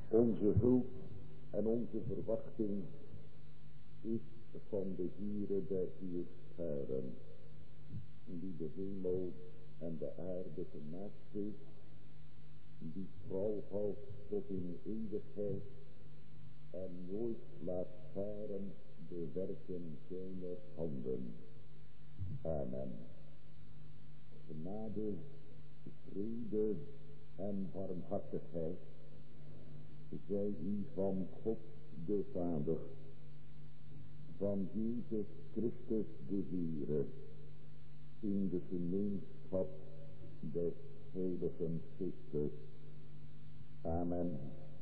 Onze hulp en onze verwachting is van de Heere der Heerscharen, die de hemel en de aarde gemaakt heeft, die trouw houdt tot in eeuwigheid en nooit laat varen de werken zijner handen. Amen. Genade, vrede en barmhartigheid zij u van God de Vader, van Jezus Christus de Heere, in de gemeenschap des Heiligen Geestes. Amen.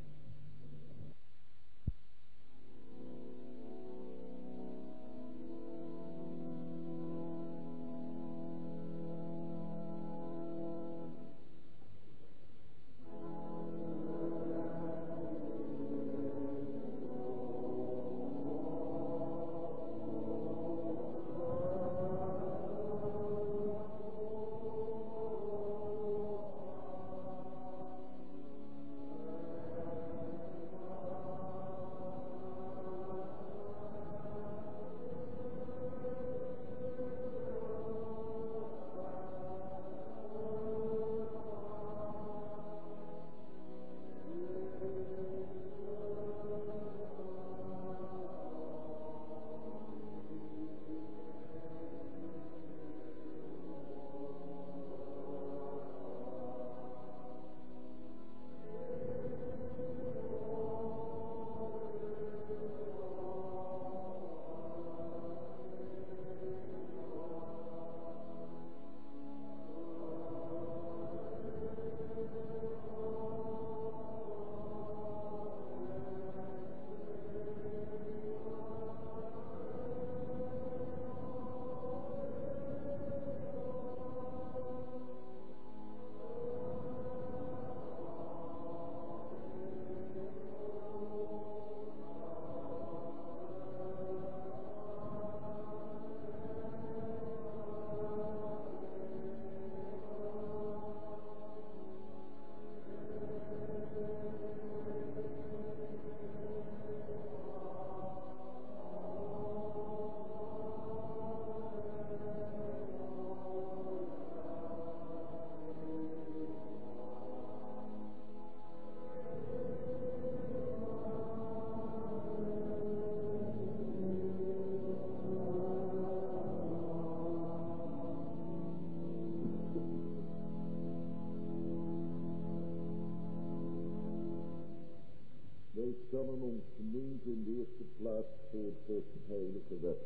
Wij stellen ons gemeente in de eerste plaats voor Gods heilige wet.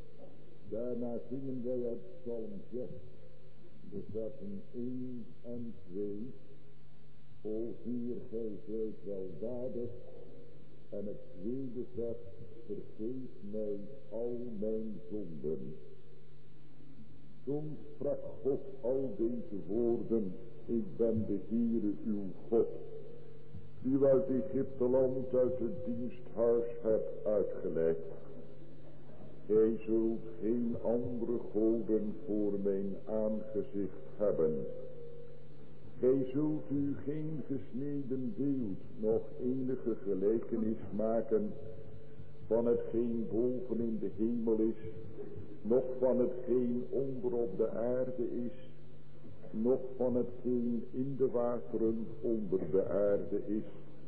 Daarna zingen wij uit Psalm 6, de versen 1 en 2. O Heer, gij zijt weldadig. En het tweede vers, vergeef mij al mijn zonden. Toen sprak God al deze woorden, ik ben de Heere uw God, die u uit Egypteland uit het diensthuis hebt uitgeleid. Gij zult geen andere goden voor mijn aangezicht hebben. Gij zult u geen gesneden beeld, noch enige gelijkenis maken van hetgeen boven in de hemel is, noch van hetgeen onder op de aarde is, noch van hetgeen in de wateren onder de aarde is.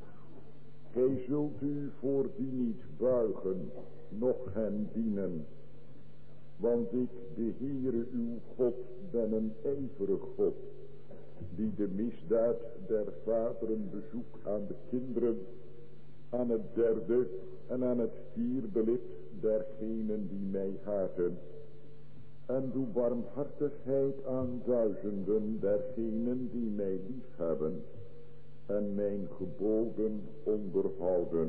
Gij zult u voor die niet buigen, noch hen dienen. Want ik, de Heere uw God, ben een ijverig God, die de misdaad der vaderen bezoekt aan de kinderen, aan het derde en aan het vierde lid dergenen die mij haten. En doe barmhartigheid aan duizenden dergenen die mij liefhebben en mijn geboden onderhouden.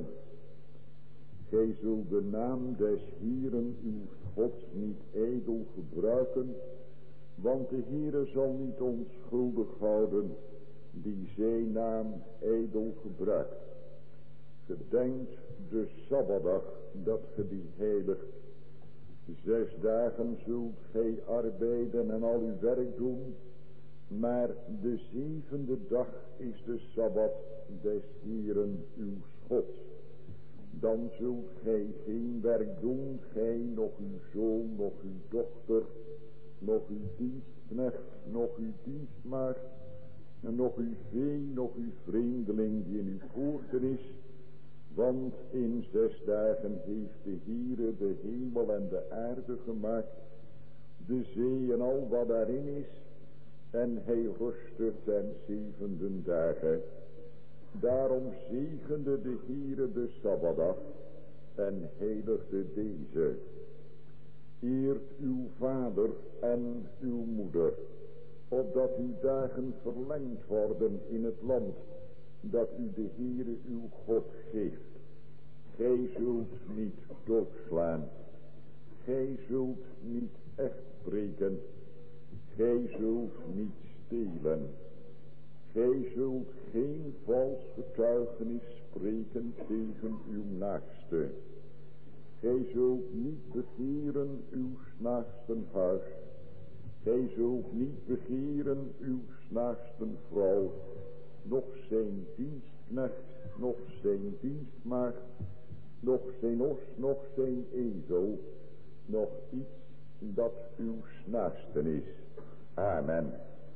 Gij zult de naam des Heeren uw Gods niet ijdel gebruiken, want de Heere zal niet onschuldig houden die zijn naam ijdel gebruikt. Gedenkt de Sabbatdag dat ge die heiligt. 6 dagen zult gij arbeiden en al uw werk doen, Maar de 7e dag is de Sabbat des Heeren uw Gods. Dan zult gij geen werk doen, gij, nog uw zoon, nog uw dochter, nog uw dienstknecht, nog uw dienstmaagd, en nog uw vee, nog uw vreemdeling die in uw poorten is. Want in 6 dagen heeft de Heere de hemel en de aarde gemaakt, de zee en al wat daarin is, en hij rustte ten 7e dagen. Daarom zegende de Heere de Sabbatdag en heiligde deze. Eert uw vader en uw moeder, opdat uw dagen verlengd worden in het land dat u de Heere uw God geeft. Gij zult niet doodslaan. Gij zult niet echt breken. Gij zult niet stelen. Gij zult geen vals getuigenis spreken tegen uw naaste. Gij zult niet begeren uw naasten huis. Gij zult niet begeren uw naasten vrouw, noch zijn dienstknecht, noch zijn dienstmaagd, noch zijn os, noch zijn ezel, noch iets dat uw naasten is. Amen.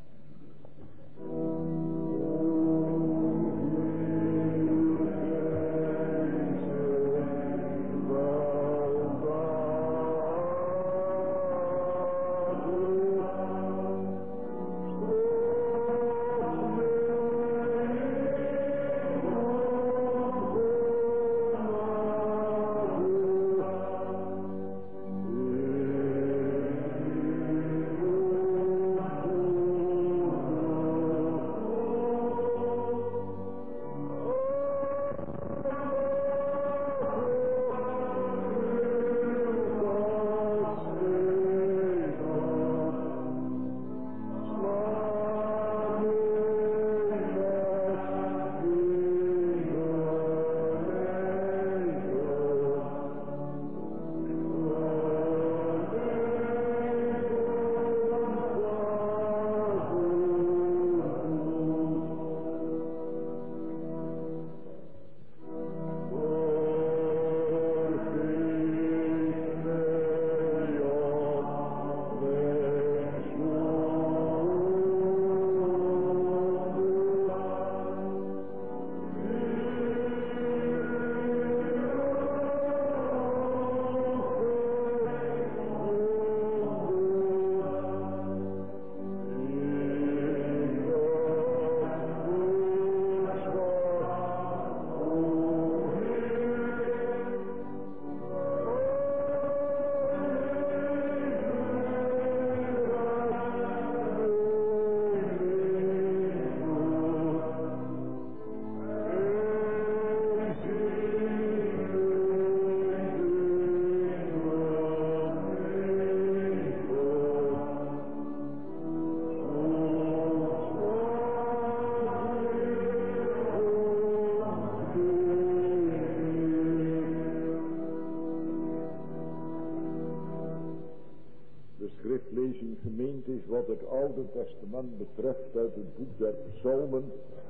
Wat het Oude Testament betreft uit het boek der Psalmen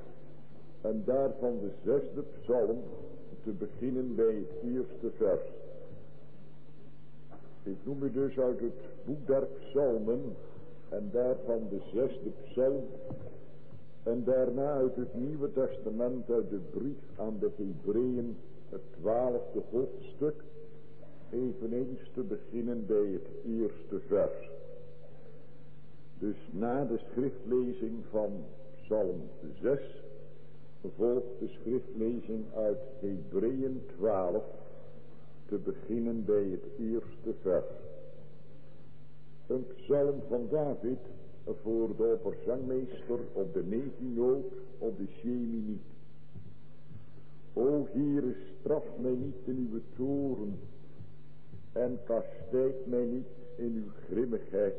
en daarvan de 6e psalm te beginnen bij het eerste vers. Ik noem u dus uit het boek der Psalmen en daarvan de 6e psalm en daarna uit het Nieuwe Testament uit de brief aan de Hebreeën het 12e hoofdstuk, eveneens te beginnen bij het eerste vers. Dus na de schriftlezing van Psalm 6 volgt de schriftlezing uit Hebreeën 12 te beginnen bij het eerste vers. Een psalm van David voor de opperzangmeester op de neefinoot op de Sheminiet. O Heere, straf mij niet in uw toorn en kastijd mij niet in uw grimmigheid.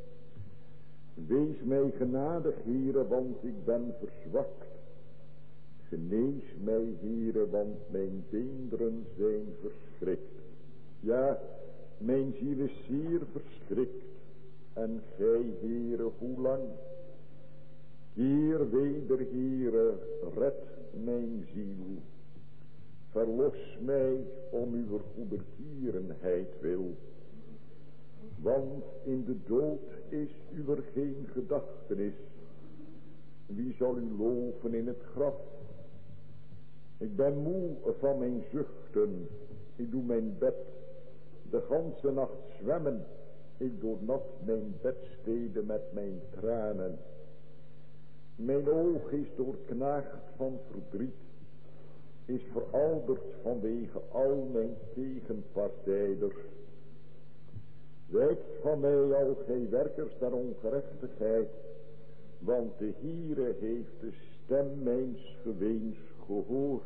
Wees mij genadig, Heere, want ik ben verzwakt. Genees mij, Heere, want mijn beenderen zijn verschrikt. Ja, mijn ziel is zeer verschrikt. En gij, Heere, hoe lang? Heer, weder Heere, red mijn ziel. Verlos mij om uw goedertierenheid wil. Want in de dood is uw geen gedachtenis. Wie zal u loven in het graf? Ik ben moe van mijn zuchten. Ik doe mijn bed de ganse nacht zwemmen. Ik doornat mijn bedstede met mijn tranen. Mijn oog is doorknaagd van verdriet. Is verouderd vanwege al mijn tegenpartijders. Wijkt van mij al gij werkers der ongerechtigheid. Want de Heere heeft de stem mijns geweens gehoord.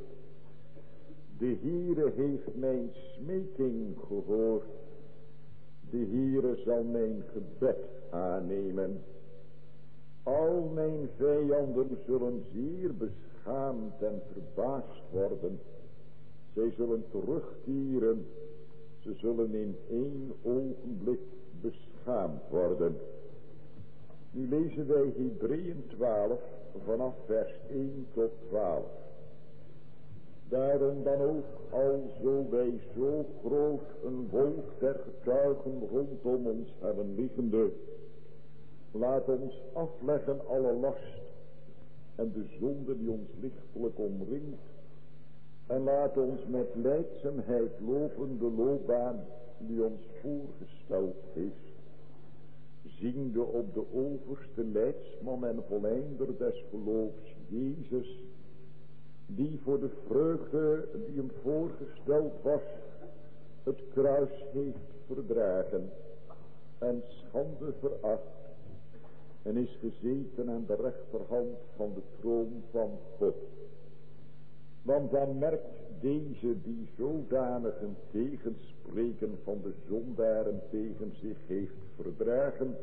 De Heere heeft mijn smeking gehoord. De Heere zal mijn gebed aannemen. Al mijn vijanden zullen zeer beschaamd en verbaasd worden. Zij zullen terugkeren. Ze zullen in 1 ogenblik beschaamd worden. Nu lezen wij Hebreeën 12 vanaf vers 1 tot 12. Daarom dan ook, alzo wij zo groot een wolk der getuigen rondom ons hebben liggende, laat ons afleggen alle last en de zonde die ons lichtelijk omringt, en laat ons met lijdzaamheid lopen de loopbaan die ons voorgesteld is, ziende op de overste leidsman en voleinder des geloofs, Jezus, die voor de vreugde die hem voorgesteld was, het kruis heeft verdragen en schande veracht en is gezeten aan de rechterhand van de troon van God. Want dan merkt deze die zodanigen tegenspreken van de zondaren tegen zich heeft verdragen,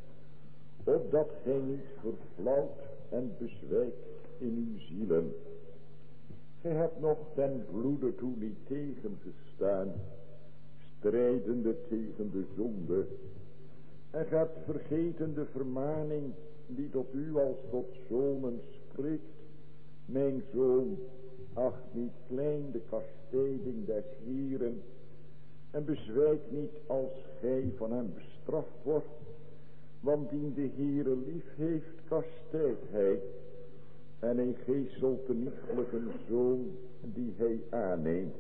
opdat gij niet verflauwt en bezwijkt in uw zielen. Gij hebt nog ten bloede toe niet tegengestaan, strijdende tegen de zonde, en gij hebt vergeten de vermaning die tot u als tot zonen spreekt. Mijn zoon, acht niet klein de kastijding des Heeren, en bezwijk niet als gij van hem bestraft wordt, want dien de Heere lief heeft, kastijdt hij, en hij geeselt de nichtelijke zoon die hij aanneemt.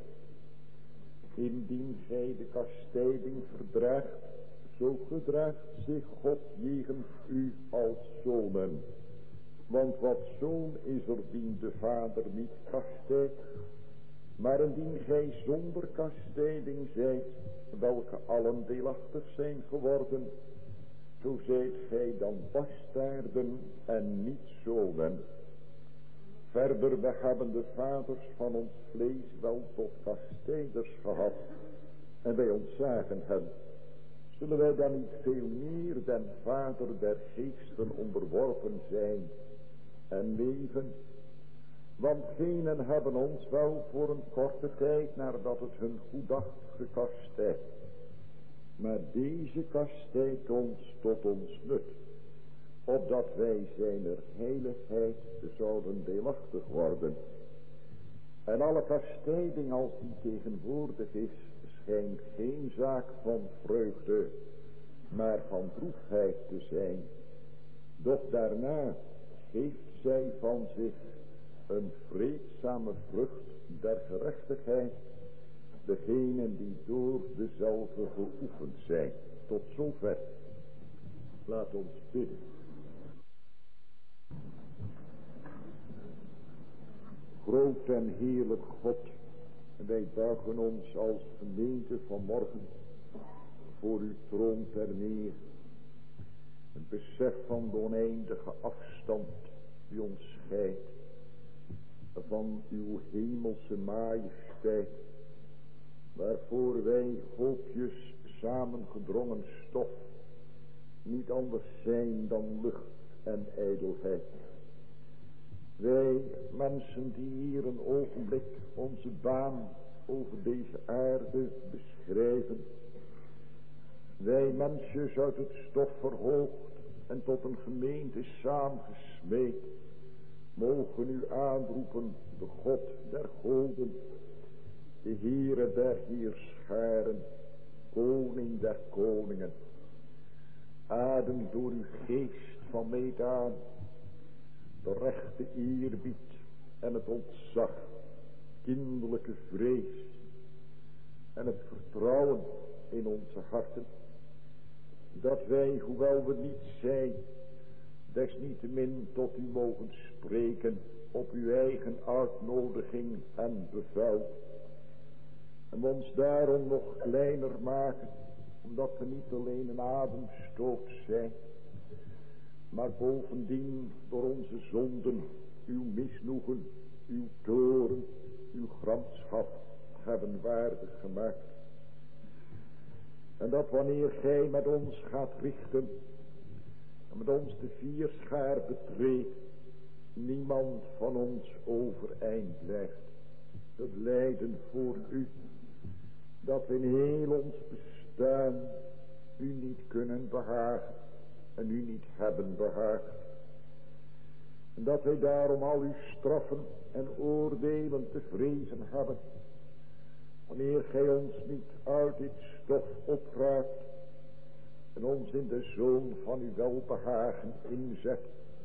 Indien gij de kastijding verdraagt, zo gedraagt zich God jegens u als zonen. Want wat zoon is er dien de vader niet kastijdt, maar indien gij zonder kastijding zijt, welke allen deelachtig zijn geworden, zo zijt gij dan bastaarden en niet zonen. Verder, we hebben de vaders van ons vlees wel tot kastijders gehad, en wij ontzagen hen. Zullen wij dan niet veel meer den vader der geesten onderworpen zijn en leven? Want genen hebben ons wel voor een korte tijd nadat het hun goeddacht gekastijd. Maar deze kastijdt ons tot ons nut, opdat wij zijner heiligheid zouden deelachtig worden. En alle kastijding als die tegenwoordig is, schijnt geen zaak van vreugde, maar van droefheid te zijn. Doch daarna geeft zij van zich een vreedzame vrucht der gerechtigheid, degenen die door dezelfde geoefend zijn. Tot zover. Laat ons bidden. Groot en heerlijk God, wij buigen ons als gemeente vanmorgen voor uw troon ter neer. Het besef van de oneindige afstand die ons scheidt van uw hemelse majesteit, waarvoor wij hoopjes samengedrongen stof niet anders zijn dan lucht en ijdelheid. Wij mensen die hier een ogenblik onze baan over deze aarde beschrijven. Wij mensjes uit het stof verhoogd en tot een gemeente saamgesmeed, mogen u aanroepen, de God der goden, de Heere der heerscharen, koning der koningen. Adem door uw geest van meet aan, de rechte eerbied en het ontzag, kinderlijke vrees en het vertrouwen in onze harten, dat wij, hoewel we niet zijn, desniettemin tot u mogen spreken op uw eigen uitnodiging en bevel. En we ons daarom nog kleiner maken, omdat we niet alleen een ademstoot zijn, maar bovendien door onze zonden, uw misnoegen, uw toorn, uw gramschap hebben waardig gemaakt. En dat wanneer gij met ons gaat richten en met ons de vierschaar betreedt, niemand van ons overeind blijft. Het lijden voor u, dat we in heel ons bestaan u niet kunnen behagen en u niet hebben behaagd. En dat wij daarom al uw straffen en oordelen te vrezen hebben, wanneer gij ons niet uit dit stof opraapt en ons in de zoon van uw welbehagen inzet.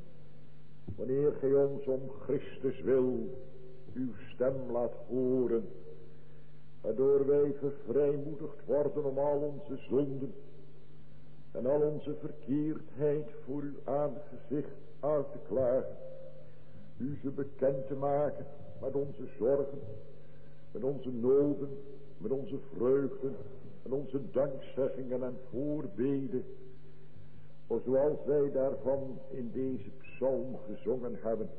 Wanneer gij ons om Christus wil uw stem laat horen, waardoor wij vervrijmoedigd worden om al onze zonden en al onze verkeerdheid voor uw aangezicht uit te klagen. U ze bekend te maken met onze zorgen, met onze noden, met onze vreugden en onze dankzeggingen en voorbeden. O, zoals wij daarvan in deze psalm gezongen hebben.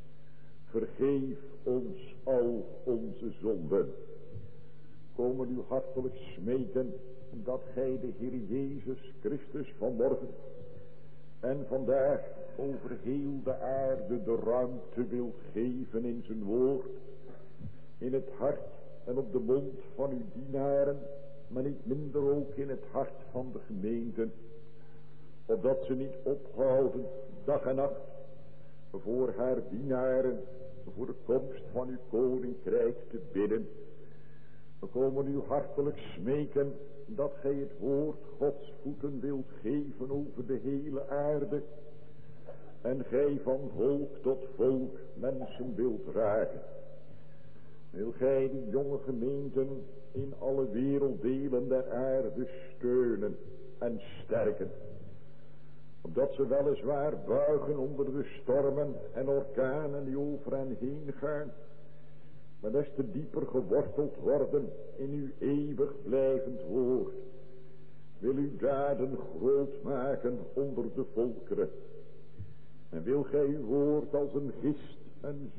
Vergeef ons al onze zonden. Komen u hartelijk smeken dat gij de Heer Jezus Christus vanmorgen en vandaag over heel de aarde de ruimte wilt geven in zijn woord, in het hart en op de mond van uw dienaren, maar niet minder ook in het hart van de gemeenten, opdat ze niet ophouden dag en nacht voor haar dienaren, voor de komst van uw koninkrijk te bidden. We komen u hartelijk smeken dat gij het woord Gods voeten wilt geven over de hele aarde en gij van volk tot volk mensen wilt dragen. Wil gij die jonge gemeenten in alle werelddelen der aarde steunen en sterken, opdat ze weliswaar buigen onder de stormen en orkanen die over hen heen gaan, maar des te dieper geworteld worden in uw eeuwig blijvend woord. Wil uw daden groot maken onder de volkeren. En wil gij uw woord als een gist en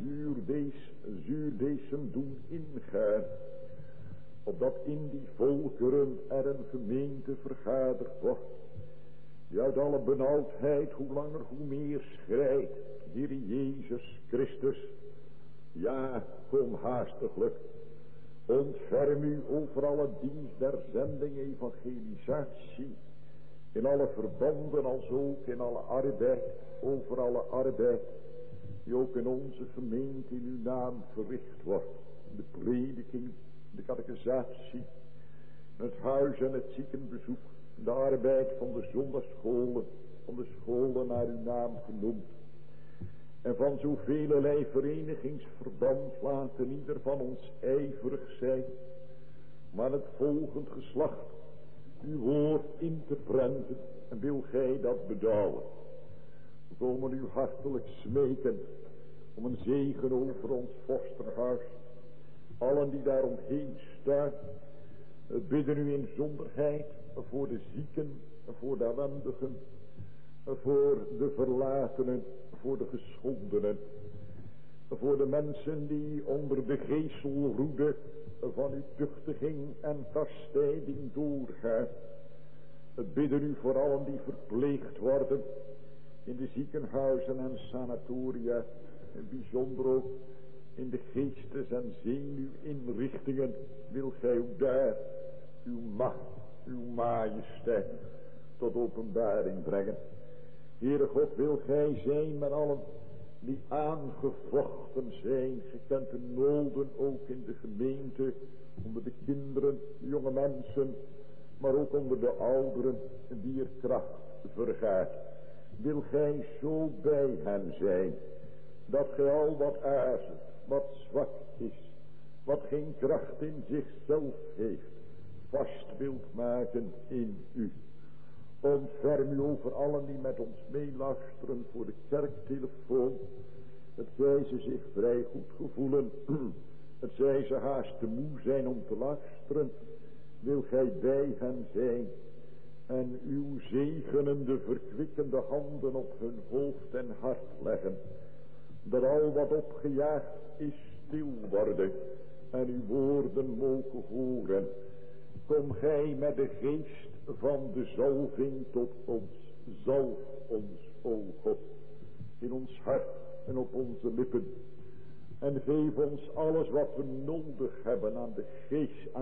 zuurdesem doen ingaan, opdat in die volkeren er een gemeente vergaderd wordt, die uit alle benauwdheid hoe langer hoe meer schrijdt, Heer Jezus Christus. Ja, kom haastiglijk. Ontferm u over alle dienst der zending evangelisatie, in alle verbanden als ook in alle arbeid, over alle arbeid, die ook in onze gemeente in uw naam verricht wordt. De prediking, de catechisatie, het huis en het ziekenbezoek, de arbeid van de zondagscholen, van de scholen naar uw naam genoemd. En van zoveelelei verenigingsverband laten ieder van ons ijverig zijn, maar het volgend geslacht uw woord in te prenten, en wil gij dat bedouwen. We komen u hartelijk smeken om een zegen over ons vorstenhuis, allen die daar omheen staan. We bidden u in zonderheid voor de zieken, voor de ellendigen, voor de verlatenen, voor de geschondenen, voor de mensen die onder de geeselroede van uw tuchtiging en kastijding doorgaan. We bidden u voor allen die verpleegd worden in de ziekenhuizen en sanatoria, en bijzonder ook in de geestes- en zenuwinrichtingen. Wil gij ook daar uw macht, uw majesteit tot openbaring brengen. Heere God, wil gij zijn met allen die aangevochten zijn. Je kent de noden ook in de gemeente, onder de kinderen, de jonge mensen, maar ook onder de ouderen, die er kracht vergaat. Wil gij zo bij hen zijn, dat gij al wat aarzelt, wat zwak is, wat geen kracht in zichzelf heeft, vast wilt maken in u. Ontferm u over allen die met ons meeluisteren voor de kerktelefoon. Het zij ze zich vrij goed gevoelen. Het zij ze haast te moe zijn om te luisteren. Wil gij bij hen zijn. En uw zegenende, verkwikkende handen op hun hoofd en hart leggen. Dat al wat opgejaagd is stil worden. En uw woorden mogen horen. Kom gij met de geest van de zalving tot ons. Zalf ons, o God, in ons hart en op onze lippen. En geef ons alles wat we nodig hebben aan de geest,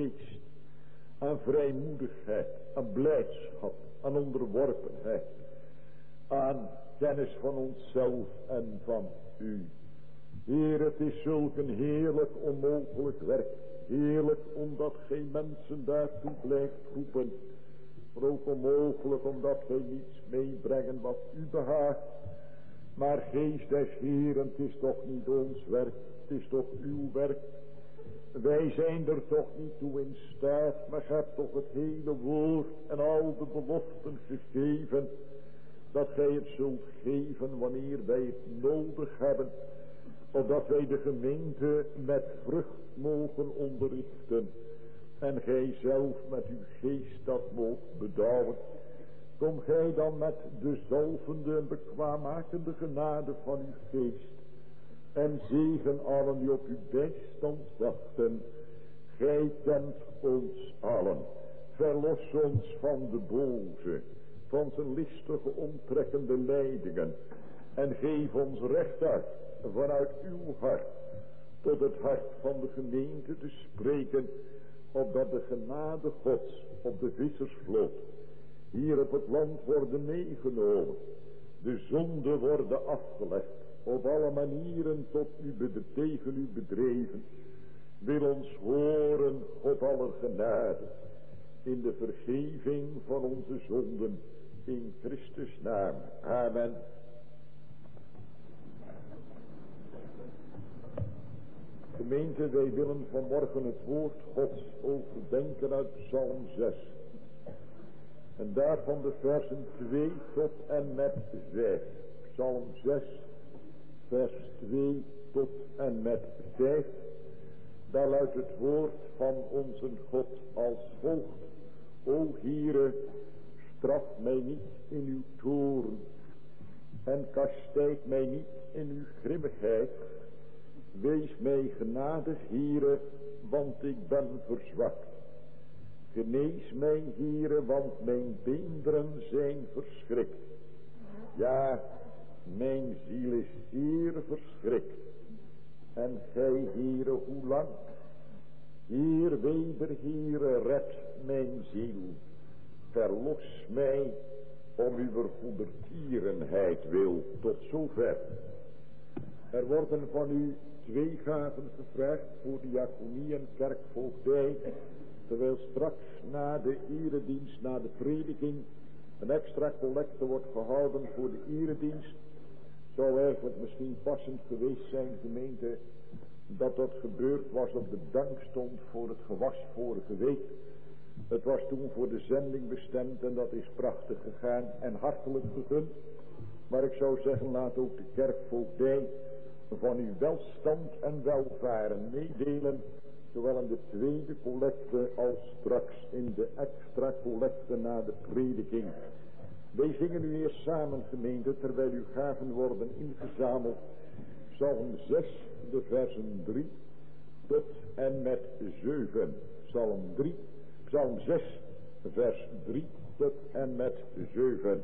aan vrijmoedigheid, aan blijdschap, aan onderworpenheid, aan kennis van onszelf en van u. Heer, het is zulk een heerlijk onmogelijk werk. Heerlijk omdat geen mensen daartoe blijft roepen. Maar ook onmogelijk omdat wij niets meebrengen wat u behaagt. Maar geest des Heeren, het is toch niet ons werk. Het is toch uw werk. Wij zijn er toch niet toe in staat. Maar gij hebt toch het hele woord en al de beloften gegeven. Dat gij het zult geven wanneer wij het nodig hebben. Opdat wij de gemeente met vrucht mogen onderrichten. En gij zelf met uw geest dat moogt bedouwen. Kom gij dan met de zalvende en bekwaammakende genade van uw geest. En zegen allen die op uw bijstand wachten. Gij kent ons allen. Verlos ons van de boze. Van zijn listige omtrekkende leidingen. En geef ons rechtuit vanuit uw hart tot het hart van de gemeente te spreken, opdat de genade Gods op de vissersvloot hier op het land worden meegenomen, de zonde worden afgelegd, op alle manieren tegen u bedreven. Wil ons horen, God aller genade, in de vergeving van onze zonden, in Christus naam. Amen. Gemeente, wij willen vanmorgen het woord Gods overdenken uit Psalm 6. En daarvan de versen 2 tot en met 5. Psalm 6, vers 2 tot en met 5. Daar luidt het woord van onze God als volgt. O Heere, straf mij niet in uw toorn en kastijd mij niet in uw grimmigheid. Wees mij genadig, Heere, want ik ben verzwakt. Genees mij, Heere, want mijn beenderen zijn verschrikt. Ja, mijn ziel is zeer verschrikt. En gij, Heere, hoe lang? Heer, weder, Heere, red mijn ziel. Verlos mij om uw goedertierenheid wil. Tot zover. Er worden van u 2 gaven gevraagd voor diaconie en kerkvoogdij. Terwijl straks na de eredienst, na de prediking, een extra collecte wordt gehouden voor de eredienst. Zou eigenlijk misschien passend geweest zijn, gemeente, dat dat gebeurd was op de dankstond voor het gewas vorige week. Het was toen voor de zending bestemd en dat is prachtig gegaan en hartelijk gegund. Maar ik zou zeggen, laat ook de kerkvoogdij van uw welstand en welvaren meedelen, zowel in de tweede collecte als straks in de extra collecte na de prediking. Wij zingen nu eerst samen, gemeente, terwijl uw gaven worden ingezameld. Psalm 6, de versen 3 tot en met 7. Psalm 6, vers 3 tot en met 7.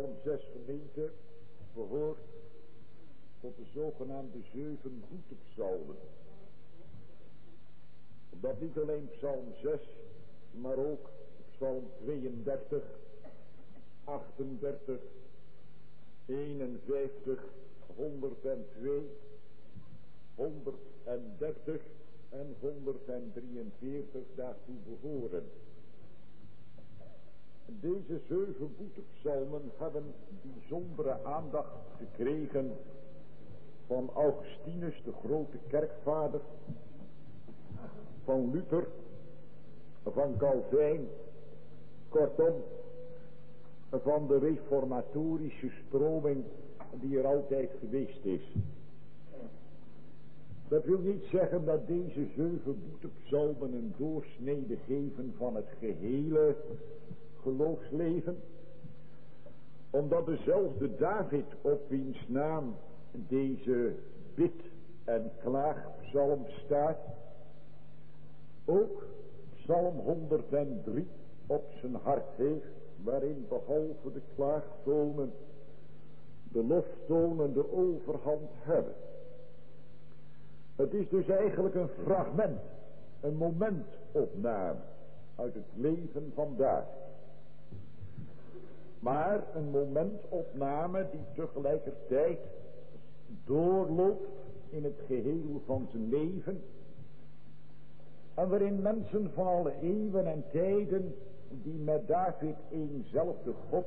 Psalm 6 gemeente behoort tot de zogenaamde 7 boetepsalmen. Dat niet alleen Psalm 6, maar ook Psalm 32, 38, 51, 102, 130 en 143 daartoe behoren. Deze 7 boetepsalmen hebben bijzondere aandacht gekregen van Augustinus, de grote kerkvader, van Luther, van Calvijn, kortom, van de reformatorische stroming die er altijd geweest is. Dat wil niet zeggen dat deze 7 boetepsalmen een doorsnede geven van het gehele geloofsleven, omdat dezelfde David, op wiens naam deze bid- en klaagpsalm staat, ook Psalm 103 op zijn hart heeft, waarin behalve de klaagtonen de loftonen de overhand hebben. Het is dus eigenlijk een fragment, een momentopname uit het leven van David. Maar een momentopname die tegelijkertijd doorloopt in het geheel van zijn leven. En waarin mensen van alle eeuwen en tijden die met David eenzelfde God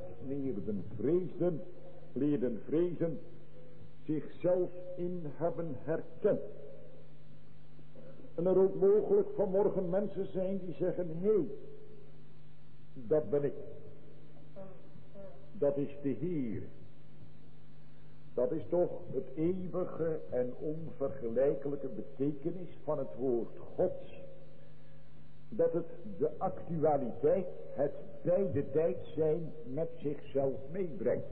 leerden vrezen, zichzelf in hebben herkend. En er ook mogelijk vanmorgen mensen zijn die zeggen, hé, dat ben ik. Dat is de Heer. Dat is toch het eeuwige en onvergelijkelijke betekenis van het woord Gods. Dat het de actualiteit, het bij de tijd zijn met zichzelf meebrengt.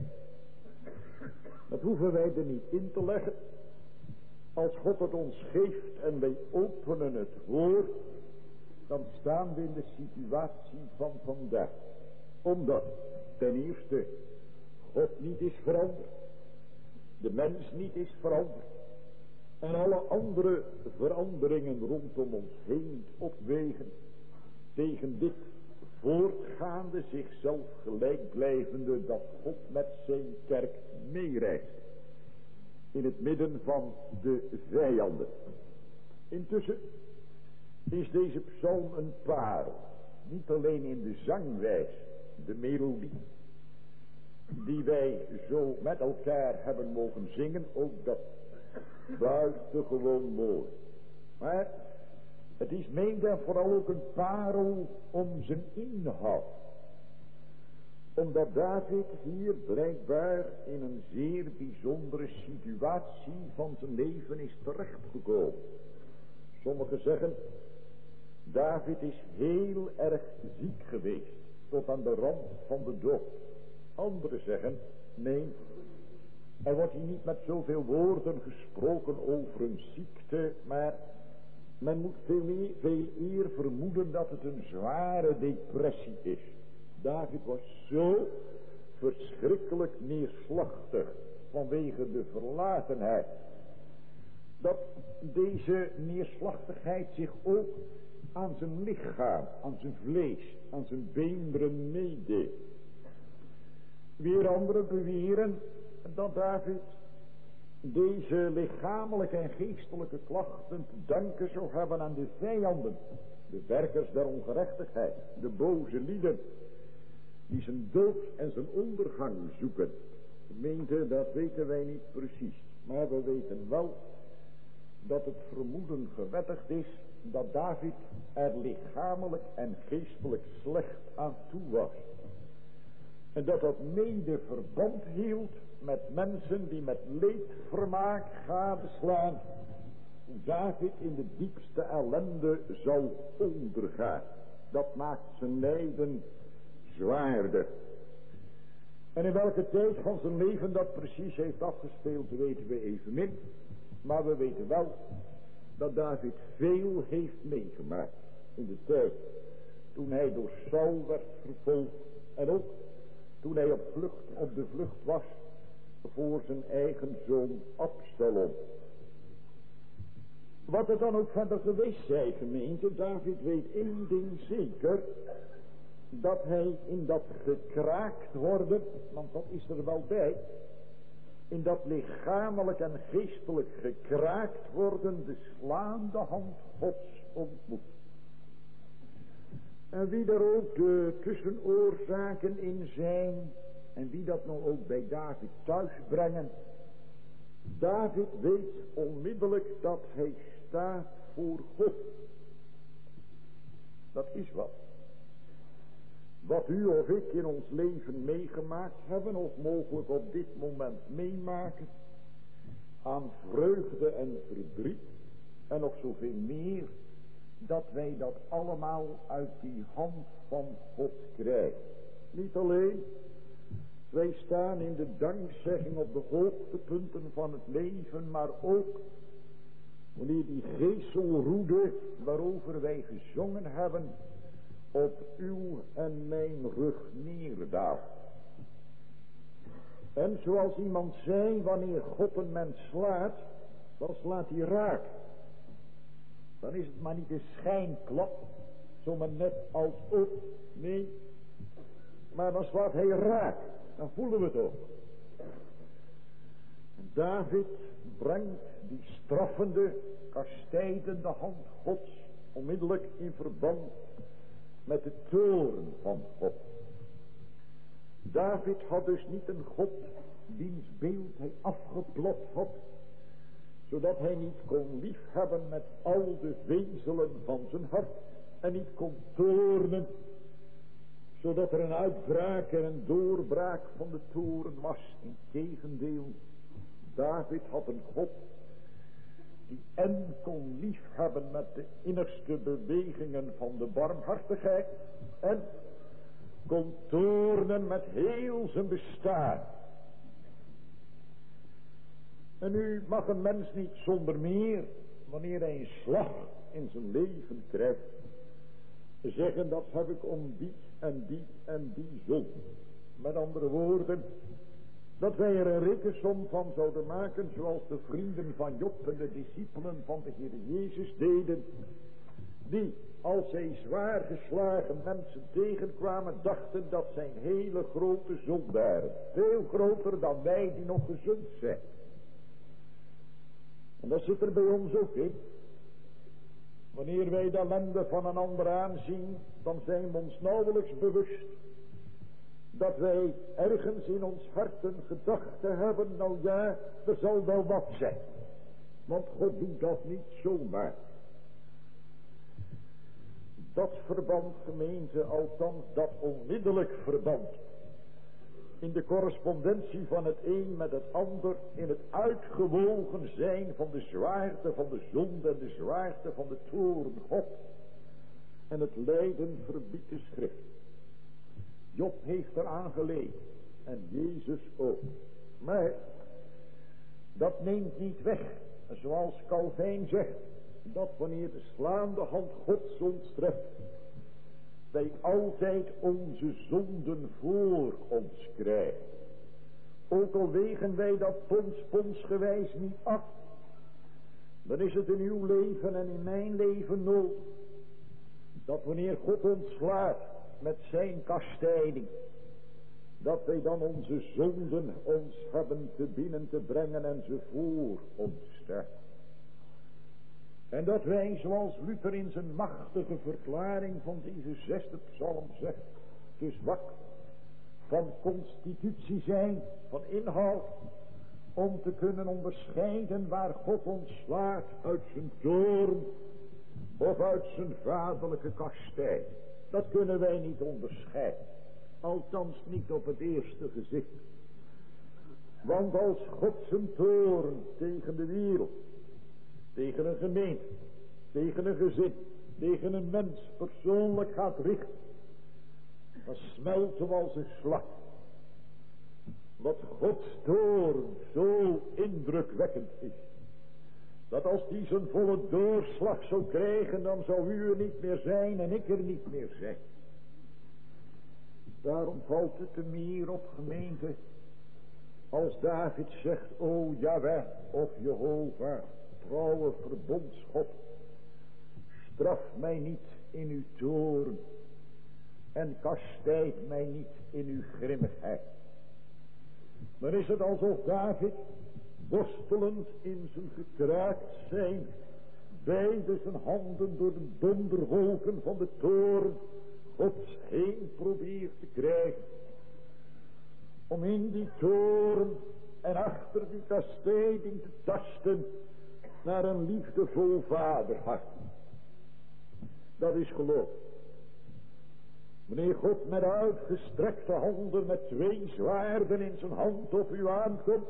Dat hoeven wij er niet in te leggen. Als God het ons geeft en wij openen het woord, dan staan we in de situatie van vandaag. Omdat ten eerste God niet is veranderd. De mens niet is veranderd. En alle andere veranderingen rondom ons heen opwegen tegen dit voortgaande, zichzelf gelijk blijvende, dat God met zijn kerk meereist. In het midden van de vijanden. Intussen is deze psalm een parel. Niet alleen in de zangwijs, de melodie, die wij zo met elkaar hebben mogen zingen, ook dat buitengewoon mooi. Maar het is mede en vooral ook een parel om zijn inhoud. Omdat David hier blijkbaar in een zeer bijzondere situatie van zijn leven is terechtgekomen. Sommigen zeggen, David is heel erg ziek geweest, tot aan de rand van de dood. Anderen zeggen, nee, er wordt hier niet met zoveel woorden gesproken over een ziekte, maar men moet veel eer vermoeden dat het een zware depressie is. David was zo verschrikkelijk neerslachtig vanwege de verlatenheid, dat deze neerslachtigheid zich ook aan zijn lichaam, aan zijn vlees, aan zijn beenderen meedeed. Weer anderen beweren dat David deze lichamelijke en geestelijke klachten te danken zou hebben aan de vijanden, de werkers der ongerechtigheid, de boze lieden, die zijn dood en zijn ondergang zoeken. Gemeente, dat weten wij niet precies, maar we weten wel dat het vermoeden gewettigd is dat David er lichamelijk en geestelijk slecht aan toe was. En dat dat mede verband hield met mensen die met leedvermaak gadeslaan hoe David in de diepste ellende zou ondergaan. Dat maakt zijn lijden zwaarder. En in welke tijd van zijn leven dat precies heeft afgespeeld, weten we evenmin. Maar we weten wel dat David veel heeft meegemaakt in de tijd toen hij door Saul werd vervolgd. En ook toen hij op de vlucht was voor zijn eigen zoon Absalom. Wat er dan ook verder geweest zij, gemeente, David weet één ding zeker, dat hij in dat gekraakt worden, want dat is er wel bij, in dat lichamelijk en geestelijk gekraakt worden de slaande hand Gods ontmoet. En wie er ook de tussenoorzaken in zijn, en wie dat nou ook bij David thuis brengen, David weet onmiddellijk dat hij staat voor God. Dat is wat. Wat u of ik in ons leven meegemaakt hebben, of mogelijk op dit moment meemaken, aan vreugde en verdriet, en nog zoveel meer, dat wij dat allemaal uit die hand van God krijgen. Niet alleen, wij staan in de dankzegging op de hoogtepunten van het leven, maar ook wanneer die geeselroede waarover wij gezongen hebben op uw en mijn rug neerdaalt. En zoals iemand zei, wanneer God een mens slaat, dan slaat hij raak. Dan is het maar niet een schijnklap, zomaar net als op, nee, maar dan slaat hij raak. Dan voelen we het ook. David brengt die straffende, kastijdende hand Gods onmiddellijk in verband met de toorn van God. David had dus niet een God wiens beeld hij afgeplat had, zodat hij niet kon liefhebben met al de vezelen van zijn hart en niet kon toornen, zodat er een uitbraak en een doorbraak van de toren was. Integendeel, David had een God die en kon liefhebben met de innerste bewegingen van de barmhartigheid en kon toornen met heel zijn bestaan. En nu mag een mens niet zonder meer, wanneer hij een slag in zijn leven krijgt, zeggen dat heb ik om die en die en die zon. Met andere woorden, dat wij er een rekensom van zouden maken, zoals de vrienden van Job en de discipelen van de Heer Jezus deden, die, als zij zwaar geslagen mensen tegenkwamen, dachten dat zijn hele grote zondaren, veel groter dan wij die nog gezond zijn. En dat zit er bij ons ook in. Wanneer wij de ellende van een ander aanzien, dan zijn we ons nauwelijks bewust dat wij ergens in ons hart een gedachte hebben, nou ja, er zal wel wat zijn. Want God doet dat niet zomaar. Dat verband, gemeente, althans dat onmiddellijk verband, in de correspondentie van het een met het ander, in het uitgewogen zijn van de zwaarte van de zonde en de zwaarte van de toorn God en het lijden verbiedt de schrift. Job heeft er aan geleden en Jezus ook. Maar dat neemt niet weg, zoals Calvijn zegt, dat wanneer de slaande hand Gods ons treft, wij altijd onze zonden voor ons krijgen. Ook al wegen wij dat ponsgewijs niet af, dan is het in uw leven en in mijn leven nodig, dat wanneer God ons slaat met zijn kastijding, dat wij dan onze zonden ons hebben te binnen te brengen en ze voor ons stellen. En dat wij, zoals Luther in zijn machtige verklaring van deze 6e psalm zegt, te zwak van constitutie zijn, van inhoud, om te kunnen onderscheiden waar God ons slaat uit zijn toorn of uit zijn vaderlijke kastijding. Dat kunnen wij niet onderscheiden, althans niet op het eerste gezicht. Want als God zijn toorn tegen de wereld, tegen een gemeente, tegen een gezin, tegen een mens persoonlijk gaat richten, dan smelten we als een slag. Wat Gods toorn zo indrukwekkend is, dat als die zijn volle doorslag zou krijgen, dan zou u er niet meer zijn en ik er niet meer zijn. Daarom valt het te meer op, gemeente, als David zegt, o Jahweh of Jehovah, trouwe verbondsgod, straf mij niet in uw toorn en kastijd mij niet in uw grimmigheid. Dan is het alsof David, worstelend in zijn gekraakt zijn, beide zijn handen door de donderwolken van de toorn Gods heen probeert te krijgen. Om in die toorn en achter die kastijding te tasten naar een liefdevol vaderhart. Dat is geloof. Wanneer God met uitgestrekte handen, met 2 zwaarden in zijn hand op u aankomt,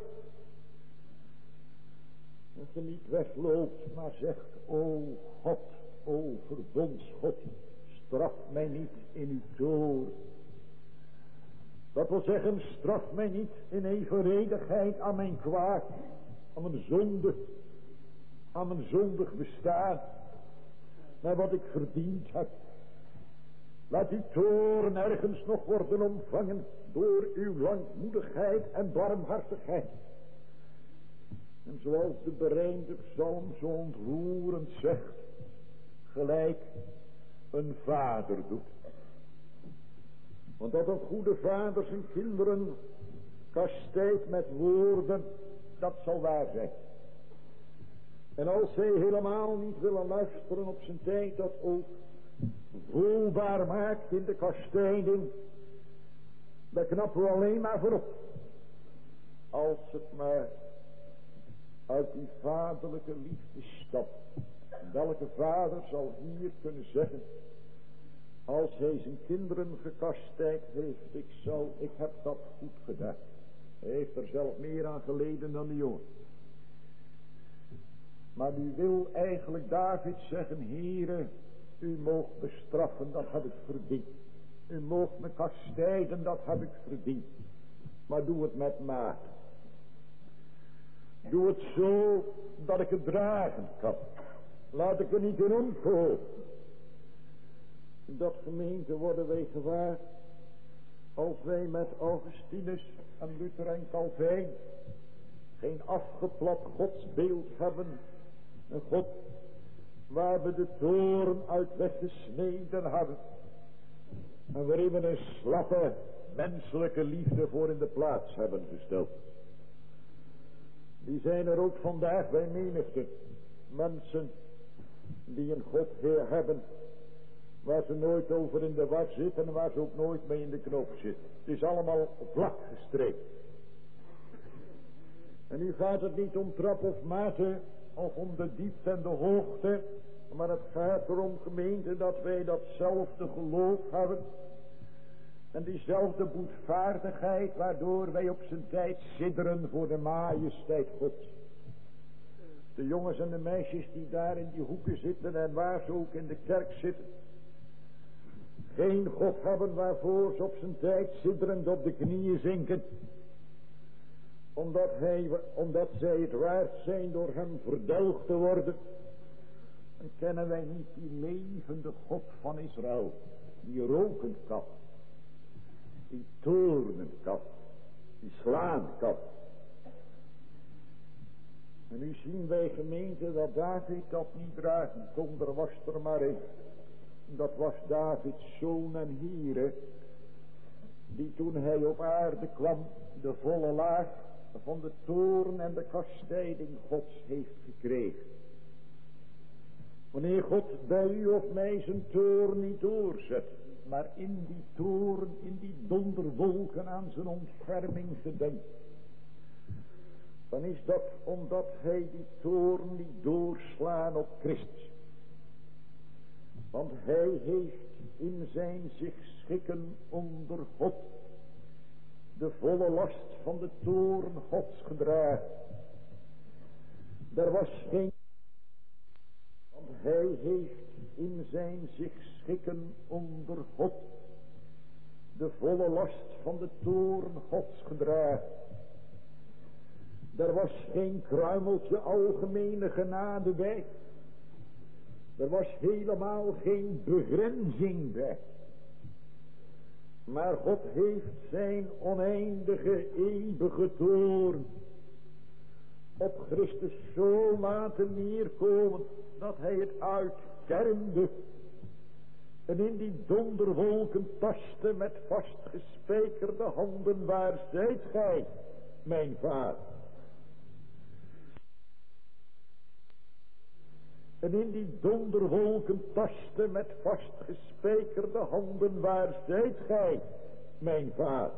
dat je niet wegloopt, maar zegt, o God, o verbondsgod, straf mij niet in uw toorn. Dat wil zeggen, straf mij niet in evenredigheid aan mijn kwaad, aan mijn zonde, aan mijn zondig bestaan, naar wat ik verdiend heb. Laat die toorn ergens nog worden ontvangen door uw langmoedigheid en barmhartigheid. En zoals de berijmde psalm zo ontroerend zegt, gelijk een vader doet. Want dat een goede vader zijn kinderen kastijdt met woorden, dat zal waar zijn. En als zij helemaal niet willen luisteren op zijn tijd, dat ook voelbaar maakt in de kastijding, daar knappen we alleen maar voor op. Als het maar uit die vaderlijke liefde stapt. Welke vader zal hier kunnen zeggen, als hij zijn kinderen gekastijd heeft, ik heb dat goed gedaan. Hij heeft er zelf meer aan geleden dan die jongen. Maar u wil eigenlijk David zeggen, Heere, u moogt me straffen, dat heb ik verdiend. U moogt me kastijden, dat heb ik verdiend. Maar doe het met maat. Doe het zo dat ik het dragen kan. Laat ik er niet in omkomen. In dat gemeente worden wij gewaar, als wij met Augustinus en Luther en Calvijn geen afgeplat godsbeeld hebben. Een God waar we de toorn uit weggesneden hebben. En waarin we een slappe menselijke liefde voor in de plaats hebben gesteld. Die zijn er ook vandaag bij menigte. Mensen die een Godheer hebben, waar ze nooit over in de war zitten en waar ze ook nooit mee in de knoop zitten. Het is allemaal vlak gestreept. En nu gaat het niet om trap of mate, of om de diepte en de hoogte, maar het gaat erom, gemeente, dat wij datzelfde geloof hebben en diezelfde boetvaardigheid waardoor wij op zijn tijd sidderen voor de majesteit Gods. De jongens en de meisjes die daar in die hoeken zitten en waar ze ook in de kerk zitten, geen God hebben waarvoor ze op zijn tijd sidderend op de knieën zinken, omdat zij het waard zijn door hem verdelgd te worden. Dan kennen wij niet die levende God van Israël, die rokend kap, die toornend kap, die slaand kap. En nu zien wij, gemeente, dat David dat niet dragen kon. Er was er maar één. Dat was Davids zoon en Here, die toen hij op aarde kwam de volle laag van de toorn en de kastijding Gods heeft gekregen. Wanneer God bij u of mij zijn toorn niet doorzet, maar in die toorn, in die donderwolken aan zijn ontferming gedenkt, dan is dat omdat hij die toorn niet doorslaan op Christus. Want hij heeft in zijn zich schikken onder God de volle last van de toorn Gods gedragen. Er was geen, want hij heeft in zijn zich schikken onder God de volle last van de toorn Gods gedragen. Er was geen kruimeltje algemene genade bij. Er was helemaal geen begrenzing bij. Maar God heeft zijn oneindige, eeuwige toorn op Christus zo laten neerkomen dat hij het uitkermde en in die donderwolken tastte met vastgespijkerde handen. Waar zijt gij, mijn vader? En in die donderwolken tastte met vastgespijkerde handen. Waar zijt gij, mijn vader?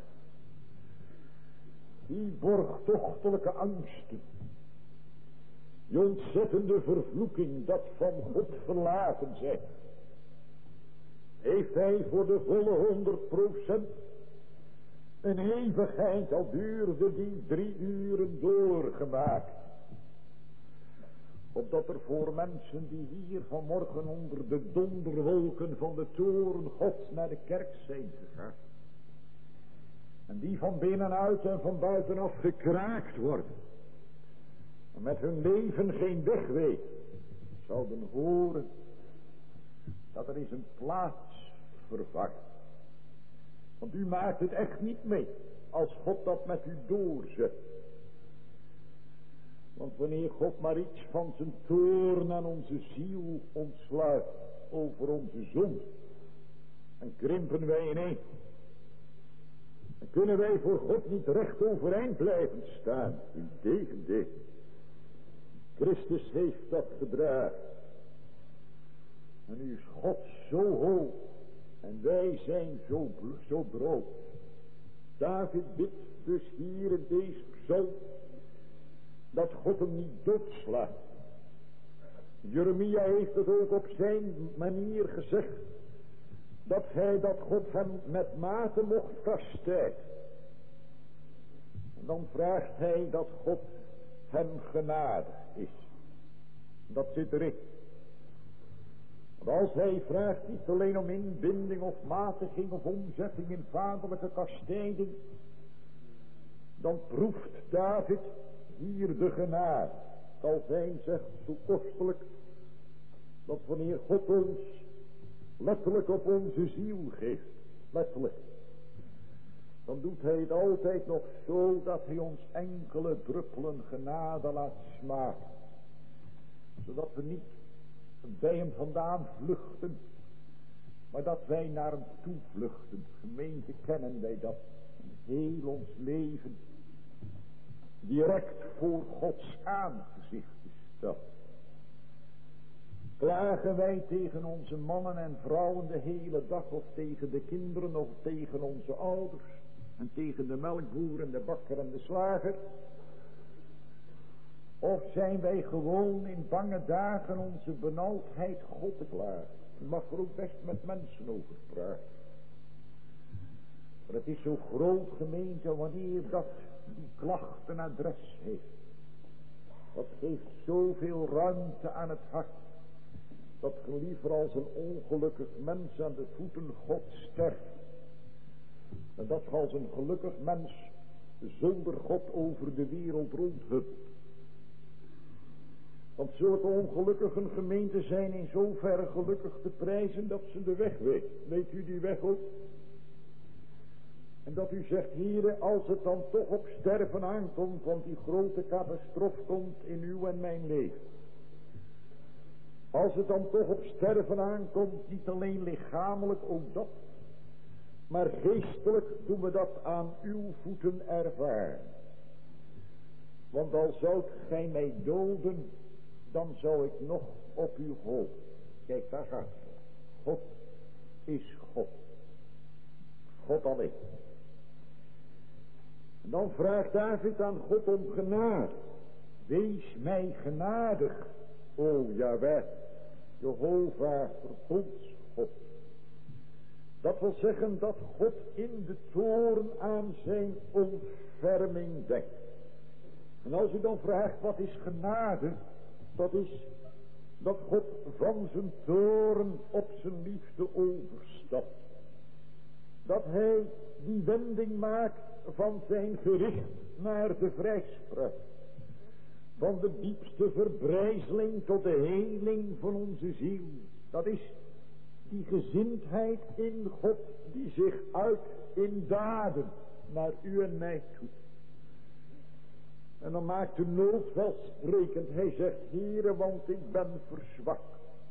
Die borgtochtelijke angsten, die ontzettende vervloeking dat van God verlaten zijn, heeft hij voor de volle 100% een eeuwigheid, al duurde die 3 uren, doorgemaakt. Opdat er voor mensen die hier vanmorgen onder de donderwolken van de toorn Gods naar de kerk zijn gegaan, en die van binnenuit en van buitenaf gekraakt worden, en met hun leven geen weg weten, zouden horen dat er is een plaats vervangen. Want u maakt het echt niet mee als God dat met u doorzet. Want wanneer God maar iets van zijn toorn aan onze ziel ontsluit over onze zonde, dan krimpen wij ineen. Dan kunnen wij voor God niet recht overeind blijven staan. Integendeel, Christus heeft dat gedragen. En nu is God zo hoog en wij zijn zo brood. David bidt dus hier in deze psalm dat God hem niet doodslaat. Jeremia heeft het ook op zijn manier gezegd, dat God hem met mate mocht kastijden. En dan vraagt hij dat God hem genadig is. Dat zit erin. Want als hij vraagt niet alleen om inbinding of matiging of omzetting in vaderlijke kastijding, dan proeft David hier de genade. Calvijn zegt zo kostelijk dat wanneer God ons letterlijk op onze ziel geeft, letterlijk, dan doet hij het altijd nog zo dat hij ons enkele druppelen genade laat smaken, zodat we niet bij hem vandaan vluchten, maar dat wij naar hem toe vluchten. Gemeente, kennen wij dat heel ons leven direct voor Gods aangezicht is dat. Klagen wij tegen onze mannen en vrouwen de hele dag, of tegen de kinderen, of tegen onze ouders, en tegen de melkboer en de bakker en de slager? Of zijn wij gewoon in bange dagen onze benauwdheid God te klagen? Je mag er ook best met mensen over praten. Maar het is zo groot, gemeente, wanneer dat die klacht een adres heeft. Dat geeft zoveel ruimte aan het hart, dat je liever als een ongelukkig mens aan de voeten Gods sterft, en dat je als een gelukkig mens zonder God over de wereld rondhuppelt. Want zulke ongelukkigen gemeenten zijn in zoverre gelukkig te prijzen dat ze de weg weten. Weet u die weg ook? En dat u zegt, Heere, als het dan toch op sterven aankomt, want die grote catastrofe komt in uw en mijn leven. Als het dan toch op sterven aankomt, niet alleen lichamelijk, ook dat, maar geestelijk doen we dat aan uw voeten ervaren. Want al zoudt gij mij doden, dan zou ik nog op u hopen. Kijk, daar gaat het. God is God. God alleen. En dan vraagt David aan God om genade. Wees mij genadig, o Jahweh, Jehovah, verbondsgod. Dat wil zeggen dat God in de toorn aan zijn ontferming denkt. En als u dan vraagt, wat is genade? Dat is dat God van zijn toorn op zijn liefde overstapt. Dat hij die wending maakt van zijn gericht naar de vrijspraak. Van de diepste verbrijzeling tot de heling van onze ziel. Dat is die gezindheid in God die zich uit in daden naar u en mij toe. En dan maakt de nood wel sprekend. Hij zegt, Heere, want ik ben verzwakt.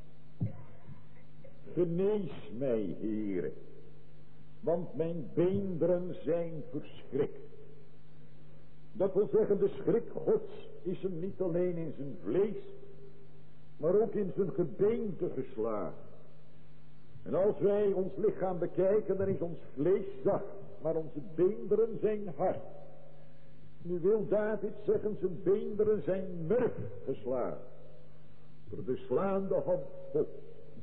Genees mij, Heere, want mijn beenderen zijn verschrikt. Dat wil zeggen, de schrik Gods is hem niet alleen in zijn vlees, maar ook in zijn gebeente geslagen. En als wij ons lichaam bekijken, dan is ons vlees zacht, maar onze beenderen zijn hard. Nu wil David zeggen, zijn beenderen zijn murf geslagen door de slaande hand Gods.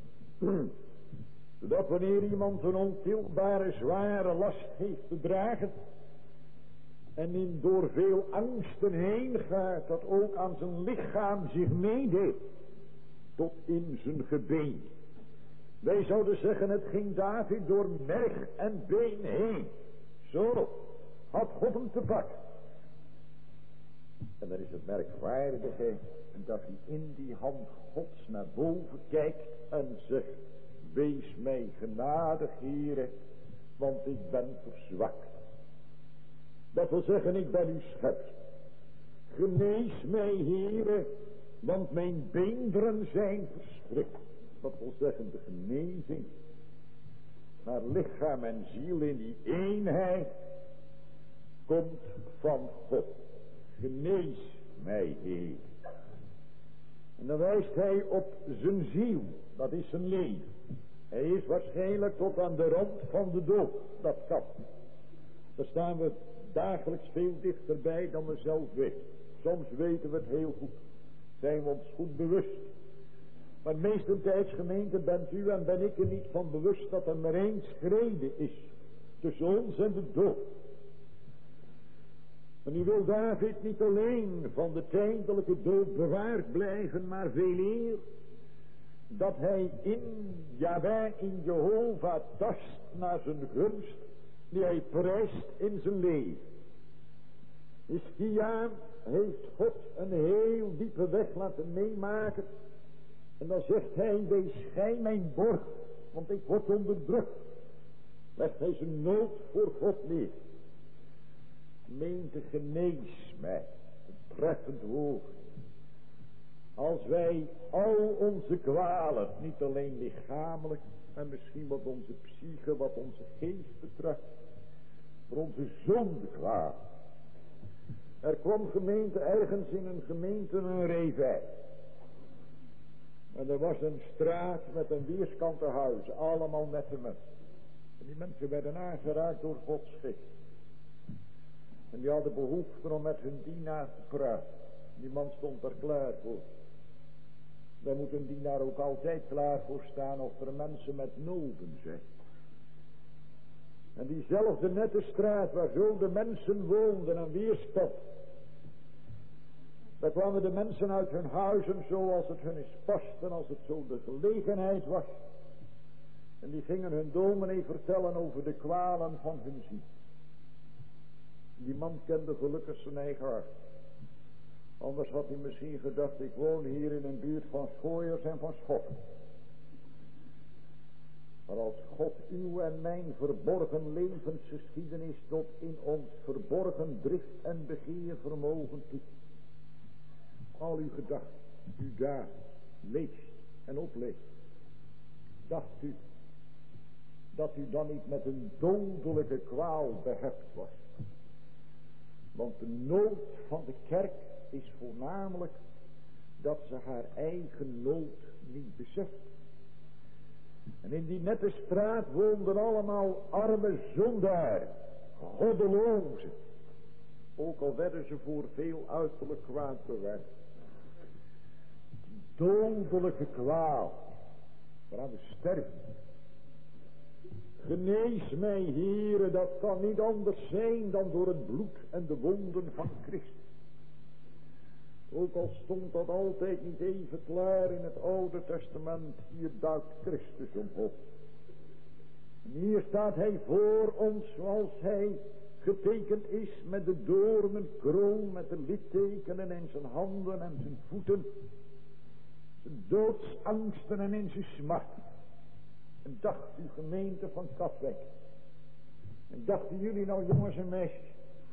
Zodat wanneer iemand een ontilbare zware last heeft te dragen en in door veel angsten heen gaat, dat ook aan zijn lichaam zich meedeelt tot in zijn gebeen. Wij zouden zeggen, het ging David door merg en been heen. Zo had God hem te pakken. En dan is het merkwaardige dat hij in die hand Gods naar boven kijkt en zegt, wees mij genadig, Heere, want ik ben verzwakt. Dat wil zeggen, ik ben uw schepper. Genees mij, Heere, want mijn beenderen zijn verschrikt. Dat wil zeggen, de genezing naar lichaam en ziel in die eenheid komt van God. Genees mij, Heer. En dan wijst hij op zijn ziel, dat is zijn leven. Hij is waarschijnlijk tot aan de rand van de dood, dat kan. Daar staan we dagelijks veel dichterbij dan we zelf weten. Soms weten we het heel goed, zijn we ons goed bewust. Maar meestentijds, gemeente, bent u en ben ik er niet van bewust dat er maar één schrede is tussen ons en de dood. En nu wil David niet alleen van de tijdelijke dood bewaard blijven, maar veel eer dat hij in Jahweh, in Jehovah tast naar zijn gunst die hij prijst in zijn leven. Hiskia heeft God een heel diepe weg laten meemaken. En dan zegt hij, wees gij mijn borg, want ik word onderdrukt. Legt hij zijn nood voor God neer. Gemeente, genees mij. Een treffend woord. Als wij al onze kwalen, niet alleen lichamelijk, en misschien wat onze psyche, wat onze geest betreft, maar onze zondekwaal. Er kwam gemeente ergens in een gemeente een revij. En er was een straat met een weerskant huizen, allemaal nette mensen. En die mensen werden aangeraakt door Gods geest. En die hadden behoefte om met hun dienaar te praten. Die man stond daar klaar voor. Daar moet een dienaar ook altijd klaar voor staan of er mensen met noden zijn. En diezelfde nette straat waar zo de mensen woonden en weerstand. Daar kwamen de mensen uit hun huizen zoals het hun is past en als het zo de gelegenheid was. En die gingen hun dominee vertellen over de kwalen van hun ziel. Die man kende gelukkig zijn eigen hart. Anders had hij misschien gedacht, ik woon hier in een buurt van schooiers en van schotten. Maar als God uw en mijn verborgen levensgeschiedenis tot in ons verborgen drift en begeer vermogen toe. Al uw gedachten, uw daden, leest en opleest. Dacht u dat u dan niet met een dodelijke kwaal behept was? Want de nood van de kerk is voornamelijk dat ze haar eigen nood niet beseft. En in die nette straat woonden allemaal arme zondaren, goddelozen. Ook al werden ze voor veel uiterlijk kwaad bewerkt. Die dodelijke kwaal, waaraan we sterven. Genees mij, Heere, dat kan niet anders zijn dan door het bloed en de wonden van Christus. Ook al stond dat altijd niet even klaar in het Oude Testament, hier duikt Christus omhoog. En hier staat hij voor ons zoals hij getekend is met de doornenkroon, met de littekenen in zijn handen en zijn voeten. Zijn doodsangsten en in zijn smart. En dacht u gemeente van Katwijk. En dachten jullie nou jongens en meisjes.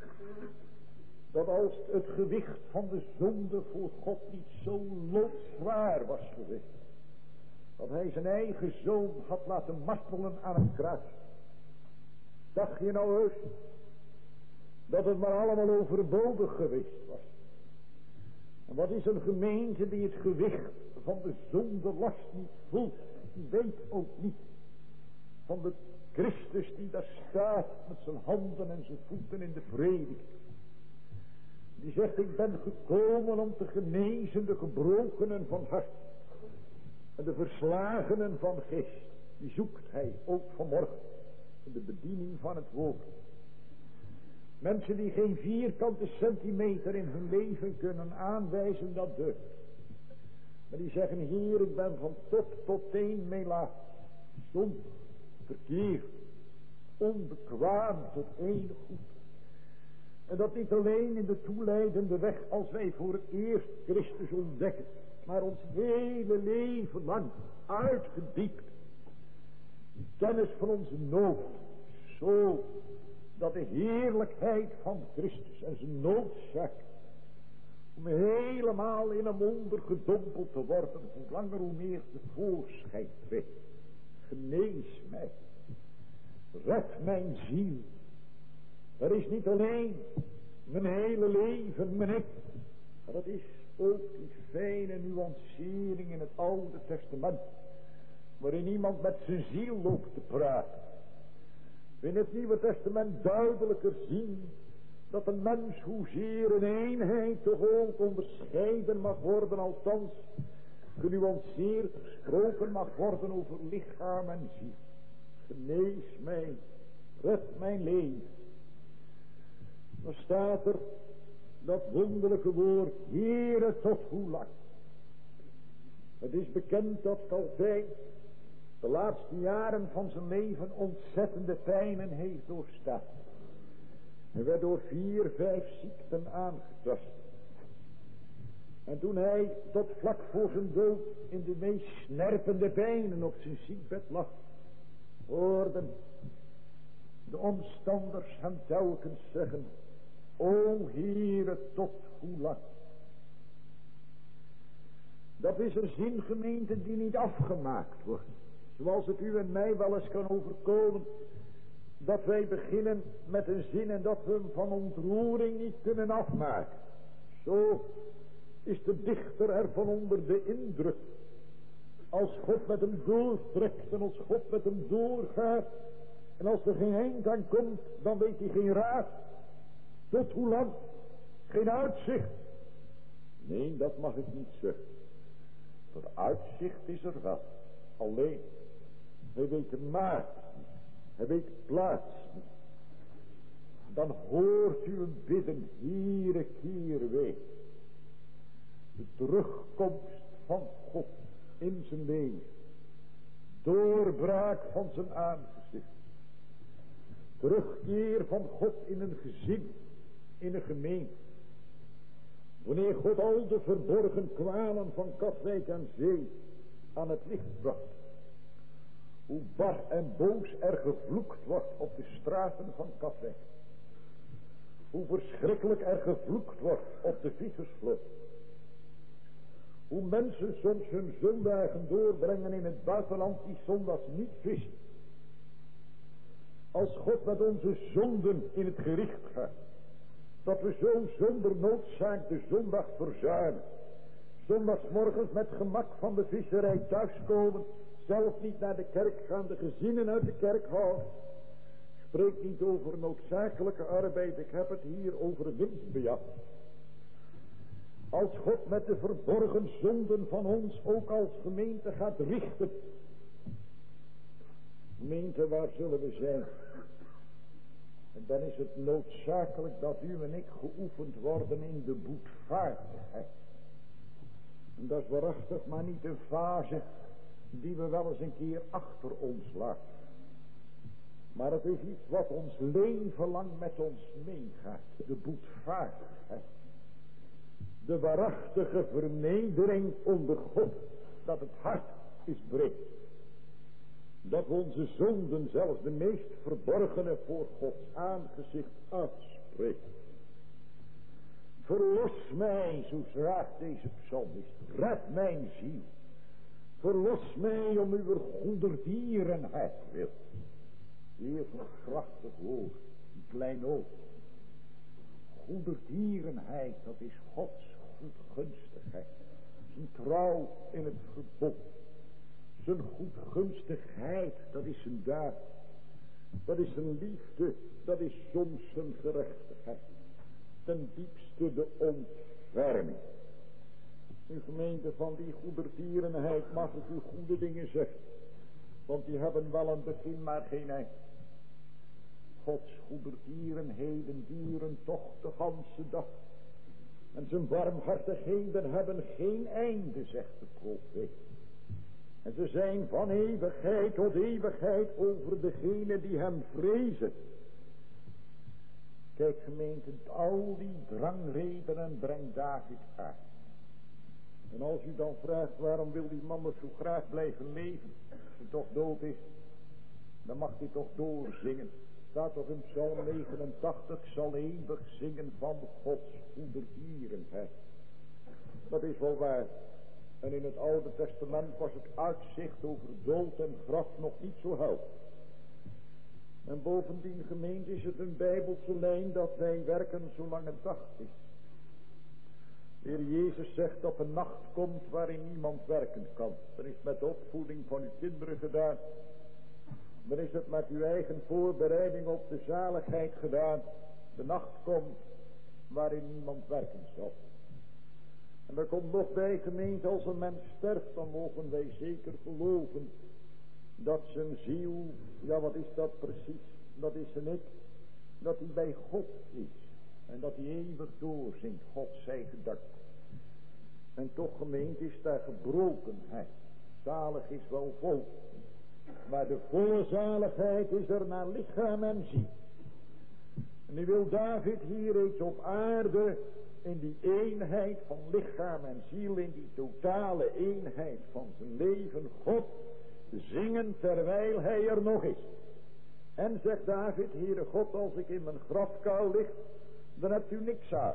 Dat als het gewicht van de zonde voor God niet zo loodzwaar was geweest. Dat hij zijn eigen zoon had laten martelen aan het kruis. Dacht je nou heus dat het maar allemaal overbodig geweest was? En wat is een gemeente die het gewicht van de zonde last niet voelt? Die weet ook niet van de Christus die daar staat met zijn handen en zijn voeten in de vrede. Die zegt, ik ben gekomen om te genezen de gebrokenen van hart. En de verslagenen van geest. Die zoekt hij ook vanmorgen. In de bediening van het woord. Mensen die geen vierkante centimeter in hun leven kunnen aanwijzen, dat deugt. Maar die zeggen, Heer, ik ben van top tot teen melaats. Zondig, verkeerd, onbekwaam tot enig goed. En dat niet alleen in de toeleidende weg als wij voor het eerst Christus ontdekken, maar ons hele leven lang uitgediept. Die kennis van onze nood, zo dat de heerlijkheid van Christus en zijn noodzaak om helemaal in hem ondergedompeld te worden, hoe langer hoe meer tevoorschijn treedt. Genees mij, red mijn ziel. Dat is niet alleen mijn hele leven, mijn ik, maar dat is ook die fijne nuancering in het Oude Testament, waarin iemand met zijn ziel loopt te praten. We in het Nieuwe Testament duidelijker zien dat een mens hoezeer een eenheid toch ook onderscheiden mag worden, althans genuanceerd gesproken mag worden over lichaam en ziel. Genees mij, red mijn leven. Dan staat er dat wonderlijke woord, Heere, tot hoe lang? Het is bekend dat Calvijn de laatste jaren van zijn leven ontzettende pijnen heeft doorstaan. Hij werd door 4, 5 ziekten aangetast. En toen hij tot vlak voor zijn dood in de meest snerpende pijnen op zijn ziekbed lag, hoorden de omstanders hem telkens zeggen, o Heere, tot hoe lang? Dat is een zingemeente die niet afgemaakt wordt. Zoals het u en mij wel eens kan overkomen, dat wij beginnen met een zin en dat we hem van ontroering niet kunnen afmaken. Zo is de dichter ervan onder de indruk. Als God met hem doortrekt en als God met hem doorgaat en als er geen eind aan komt, dan weet hij geen raad. Tot hoe lang? Geen uitzicht. Nee, dat mag ik niet zeggen. Dat uitzicht is er wel. Alleen, hij weet de maat niet. Hij weet de plaats niet. Dan hoort u hem bidden, Heere, keer weer. De terugkomst van God in zijn leven. Doorbraak van zijn aangezicht. Terugkeer van God in een gezin, in een gemeente. Wanneer God al de verborgen kwalen van Katwijk aan Zee aan het licht bracht. Hoe bar en boos er gevloekt wordt op de straten van Katwijk. Hoe verschrikkelijk er gevloekt wordt op de vissersvloot. Hoe mensen soms hun zondagen doorbrengen in het buitenland die zondags niet vissen. Als God met onze zonden in het gericht gaat. Dat we zo zonder noodzaak de zondag verzuimen. Zondagsmorgens met gemak van de visserij thuiskomen. Zelf niet naar de kerk gaan, de gezinnen uit de kerk houden. Ik spreek niet over noodzakelijke arbeid, ik heb het hier over winstbejag. Als God met de verborgen zonden van ons ook als gemeente gaat richten. Gemeente, waar zullen we zijn? En dan is het noodzakelijk dat u en ik geoefend worden in de boetvaardigheid. En dat is waarachtig maar niet een fase die we wel eens een keer achter ons laten. Maar het is iets wat ons leven lang met ons meegaat. De boetvaardigheid. De waarachtige vernedering onder God. Dat het hart is breed. Dat we onze zonden, zelfs de meest verborgene, voor Gods aangezicht uitspreken. Verlos mij, zo vraagt deze psalmist, red mijn ziel. Verlos mij om uw goederdierenheid wil. Weer zo'n krachtig woord, een kleinood. Goederdierenheid, dat is Gods goedgunstigheid. Zijn trouw in het verbond. Zijn goedgunstigheid, dat is zijn daad. Dat is zijn liefde, dat is soms zijn gerechtigheid. Ten diepste de ontferming. U gemeente, van die goederdierenheid mag ik u goede dingen zeggen. Want die hebben wel een begin, maar geen eind. Gods goederdierenheden duren toch de ganse dag. En zijn barmhartigheden hebben geen einde, zegt de profeet. En ze zijn van eeuwigheid tot eeuwigheid over degene die hem vrezen. Kijk gemeente, al die drangredenen brengt David aan. En als u dan vraagt waarom wil die man zo graag blijven leven, als hij toch dood is, dan mag hij toch doorzingen. Staat toch in Psalm 89, zal eeuwig zingen van Gods goederdierenheid. Dat is wel waar. En in het Oude Testament was het uitzicht over dood en graf nog niet zo helder. En bovendien gemeente is het een bijbelse lijn dat wij werken zolang het dag is. De Heer Jezus zegt dat een nacht komt waarin niemand werken kan. Dan is het met de opvoeding van uw kinderen gedaan. Dan is het met uw eigen voorbereiding op de zaligheid gedaan. De nacht komt waarin niemand werken zal. En er komt nog bij gemeente, als een mens sterft, dan mogen wij zeker geloven dat zijn ziel, ja wat is dat precies, dat is een ik, dat hij bij God is. En dat hij eeuwig doorzingt, God zij gedankt. En toch gemeente is daar gebrokenheid. Zalig is wel vol. Maar de volle zaligheid is er naar lichaam en ziel. En nu wil David hier reeds op aarde, in die eenheid van lichaam en ziel, in die totale eenheid van zijn leven, God zingen terwijl hij er nog is. En zegt David, Heere God, als ik in mijn grafkuil lig, dan hebt u niks aan.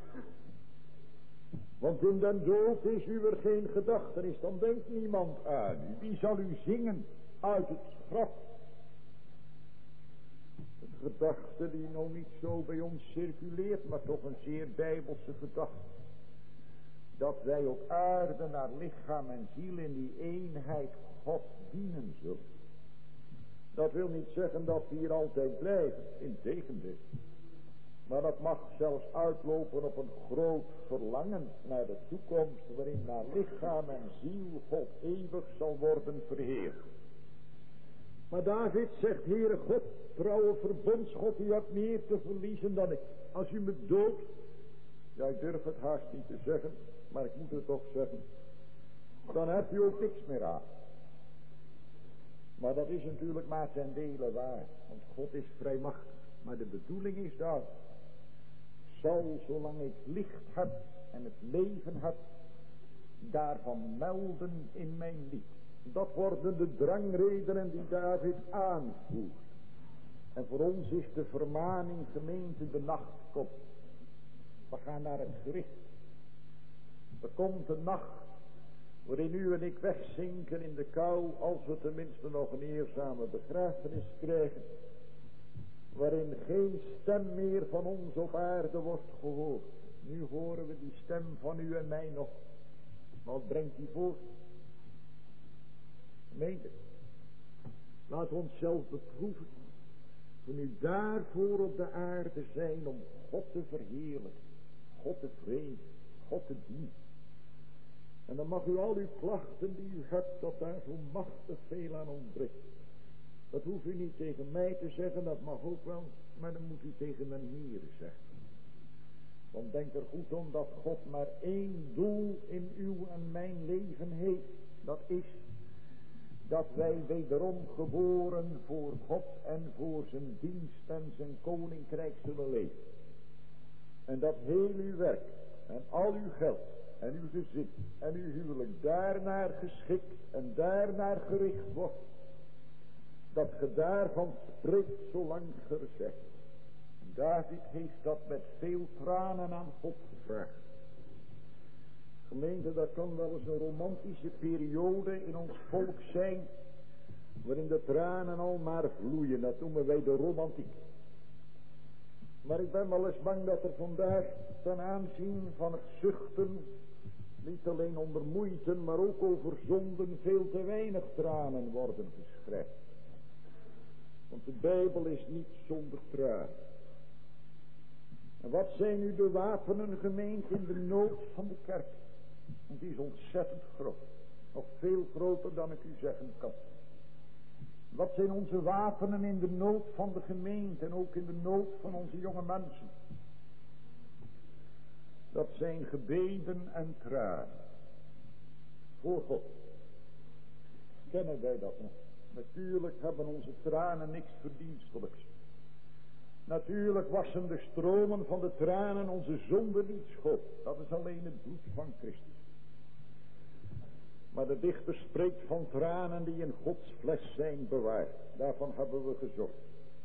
Want in den dood is u er geen gedachtenis, dan denkt niemand aan u. Wie zal u zingen uit het graf? Een gedachte die nog niet zo bij ons circuleert, maar toch een zeer bijbelse gedachte. Dat wij op aarde naar lichaam en ziel in die eenheid God dienen zullen. Dat wil niet zeggen dat we hier altijd blijven, integendeel. Maar dat mag zelfs uitlopen op een groot verlangen naar de toekomst, waarin naar lichaam en ziel God eeuwig zal worden verheerlijkt. Maar David zegt, Heere God, trouwe verbondsgod, u hebt meer te verliezen dan ik. Als u me doodt, ja ik durf het haast niet te zeggen, maar ik moet het toch zeggen, dan hebt u ook niks meer aan. Maar dat is natuurlijk maar ten dele waar, want God is vrijmachtig. Maar de bedoeling is dat, zal zolang ik licht heb en het leven heb, daarvan melden in mijn lied. Dat worden de drangredenen die David aanvoert. En voor ons is de vermaning gemeente, de nacht komt. We gaan naar het gericht. Er komt een nacht waarin u en ik wegzinken in de kou, als we tenminste nog een eerzame begrafenis krijgen. Waarin geen stem meer van ons op aarde wordt gehoord. Nu horen we die stem van u en mij nog. Wat brengt die voort? Gemeente, laat ons zelf beproeven. We nu daarvoor op de aarde zijn om God te verheerlijken, God te vrezen, God te dienen. En dan mag u al uw klachten die u hebt, dat daar zo machtig veel aan ontbreekt. Dat hoeft u niet tegen mij te zeggen, dat mag ook wel, maar dan moet u tegen mijn Heere zeggen. Want denk er goed om dat God maar één doel in uw en mijn leven heeft. Dat is dat wij wederom geboren voor God en voor zijn dienst en zijn koninkrijk zullen leven. En dat heel uw werk en al uw geld en uw gezin en uw huwelijk daarnaar geschikt en daarnaar gericht wordt. dat ge daarvan spreekt zo lang gezegd. David heeft dat met veel tranen aan God gevraagd. Gemeente, dat kan wel eens een romantische periode in ons volk zijn, waarin de tranen al maar vloeien. Dat noemen wij de romantiek. Maar ik ben wel eens bang dat er vandaag ten aanzien van het zuchten, niet alleen onder moeite, maar ook over zonden, veel te weinig tranen worden geschreid. Want de Bijbel is niet zonder tranen. En wat zijn nu de wapenen, gemeente, in de nood van de kerk? Want die is ontzettend groot. Nog veel groter dan ik u zeggen kan. Wat zijn onze wapenen in de nood van de gemeente en ook in de nood van onze jonge mensen? Dat zijn gebeden en tranen. Voor God. Kennen wij dat nog? Natuurlijk hebben onze tranen niks verdienstelijks. Natuurlijk wassen de stromen van de tranen onze zonde niet schoon. Dat is alleen het bloed van Christus. Maar de dichter spreekt van tranen die in Gods fles zijn bewaard. Daarvan hebben we gezocht.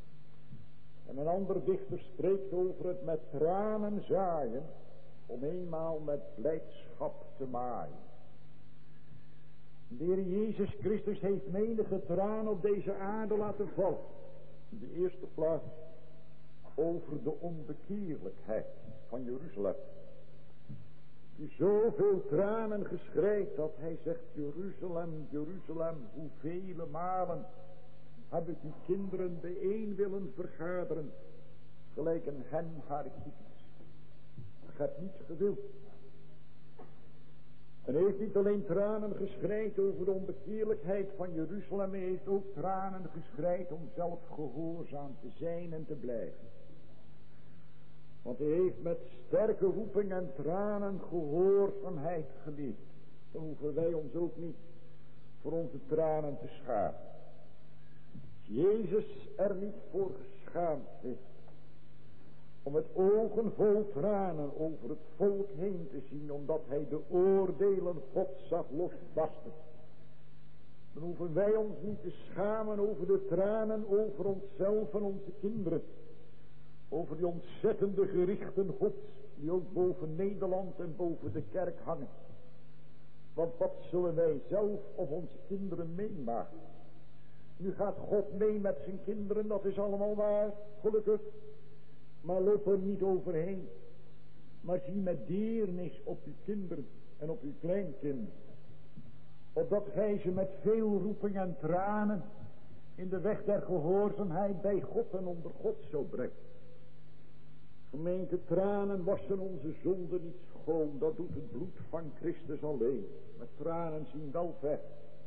En een ander dichter spreekt over het met tranen zaaien, om eenmaal met blijdschap te maaien. De Heer Jezus Christus heeft menige traan op deze aarde laten vallen. In de eerste plaats over de onbekeerlijkheid van Jeruzalem. Die zoveel tranen geschreid dat hij zegt: Jeruzalem, Jeruzalem, hoeveel malen heb ik uw kinderen bijeen willen vergaderen, gelijk een hen haar kiekjes. Ik heb niets gewild. En hij heeft niet alleen tranen geschreid over de onbekeerlijkheid van Jeruzalem, hij heeft ook tranen geschreid om zelf gehoorzaam te zijn en te blijven. Want hij heeft met sterke roeping en tranen gehoorzaamheid geleerd. Dan hoeven wij ons ook niet voor onze tranen te schamen. Als Jezus er niet voor geschaamd heeft om met ogen vol tranen over het volk heen te zien, omdat hij de oordelen God zag losbarsten, dan hoeven wij ons niet te schamen over de tranen over onszelf en onze kinderen. Over die ontzettende gerichten Gods, die ook boven Nederland en boven de kerk hangen. Want wat zullen wij zelf of onze kinderen meemaken? Nu gaat God mee met zijn kinderen, dat is allemaal waar, gelukkig. Maar loop er niet overheen. Maar zie met deernis op uw kinderen en op uw kleinkinderen. Opdat gij ze met veel roeping en tranen in de weg der gehoorzaamheid bij God en onder God zou brengen. Gemeente, tranen wassen onze zonde niet schoon. Dat doet het bloed van Christus alleen. Met tranen zien wel ver.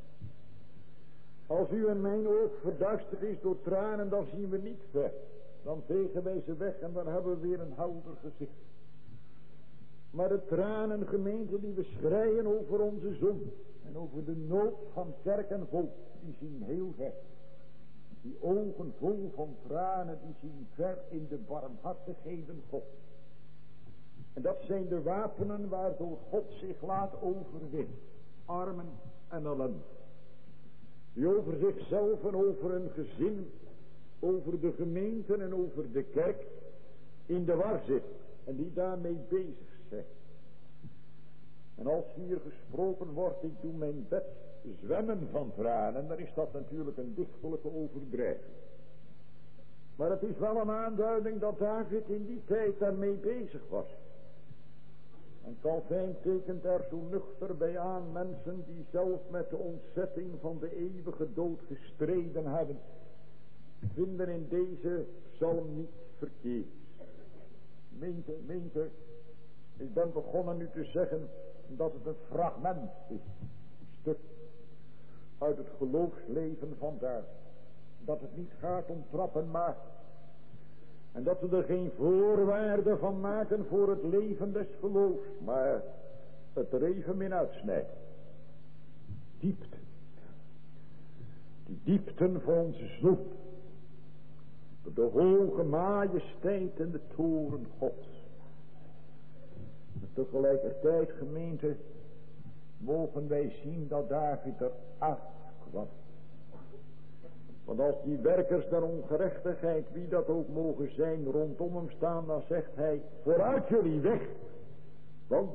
Als u en mijn oog verduisterd is door tranen, dan zien we niet ver. Dan vegen wij ze weg en dan hebben we weer een helder gezicht. Maar de tranen, gemeente, die we schreien over onze zonde en over de nood van kerk en volk, die zien heel ver. Die ogen vol van tranen, die zien ver in de barmhartigheden God. En dat zijn de wapenen waardoor God zich laat overwinnen. Armen en ellende. Die over zichzelf en over een gezin, over de gemeente en over de kerk in de war zitten. En die daarmee bezig zijn. En als hier gesproken wordt, ik doe mijn bed zwemmen van tranen, dan is dat natuurlijk een dichterlijke overdrijving. Maar het is wel een aanduiding dat David in die tijd daarmee bezig was. En Calvijn tekent er zo nuchter bij aan: mensen die zelf met de ontzetting van de eeuwige dood gestreden hebben, vinden in deze psalm niet verkeerd. Meente, ik ben begonnen nu te zeggen dat het een fragment is, een stuk uit het geloofsleven van David. Dat het niet gaat om trappen maken. En dat we er geen voorwaarde van maken voor het leven des geloofs, maar het er evenmin uitsnijden. Diepte. Die diepten van onze zonde. De hoge majesteit en de toren Gods. En tegelijkertijd, gemeente, mogen wij zien dat David er afkwam. Want als die werkers der ongerechtigheid, wie dat ook mogen zijn, rondom hem staan, dan zegt hij, vooruit jullie weg. Want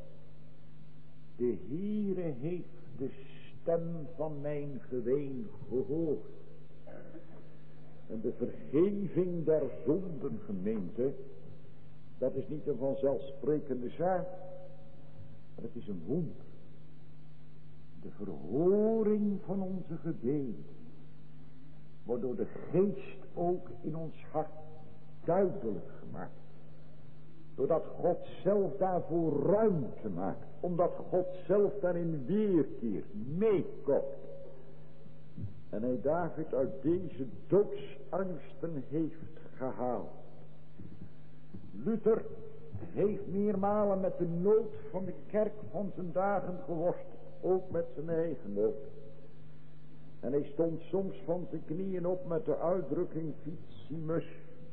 de Heere heeft de stem van mijn geween gehoord. En de vergeving der zonden, gemeente, dat is niet een vanzelfsprekende zaak, maar het is een wonder. De verhoring van onze gebeden wordt door de geest ook in ons hart duidelijk gemaakt. Doordat God zelf daarvoor ruimte maakt. Omdat God zelf daarin weerkeert, meekomt. En hij David uit deze doodsangsten heeft gehaald. Luther heeft meermalen met de nood van de kerk van zijn dagen geworsteld. Ook met zijn eigen nood. En hij stond soms van zijn knieën op met de uitdrukking Vicimus.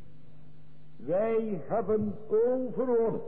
Wij hebben overwonnen.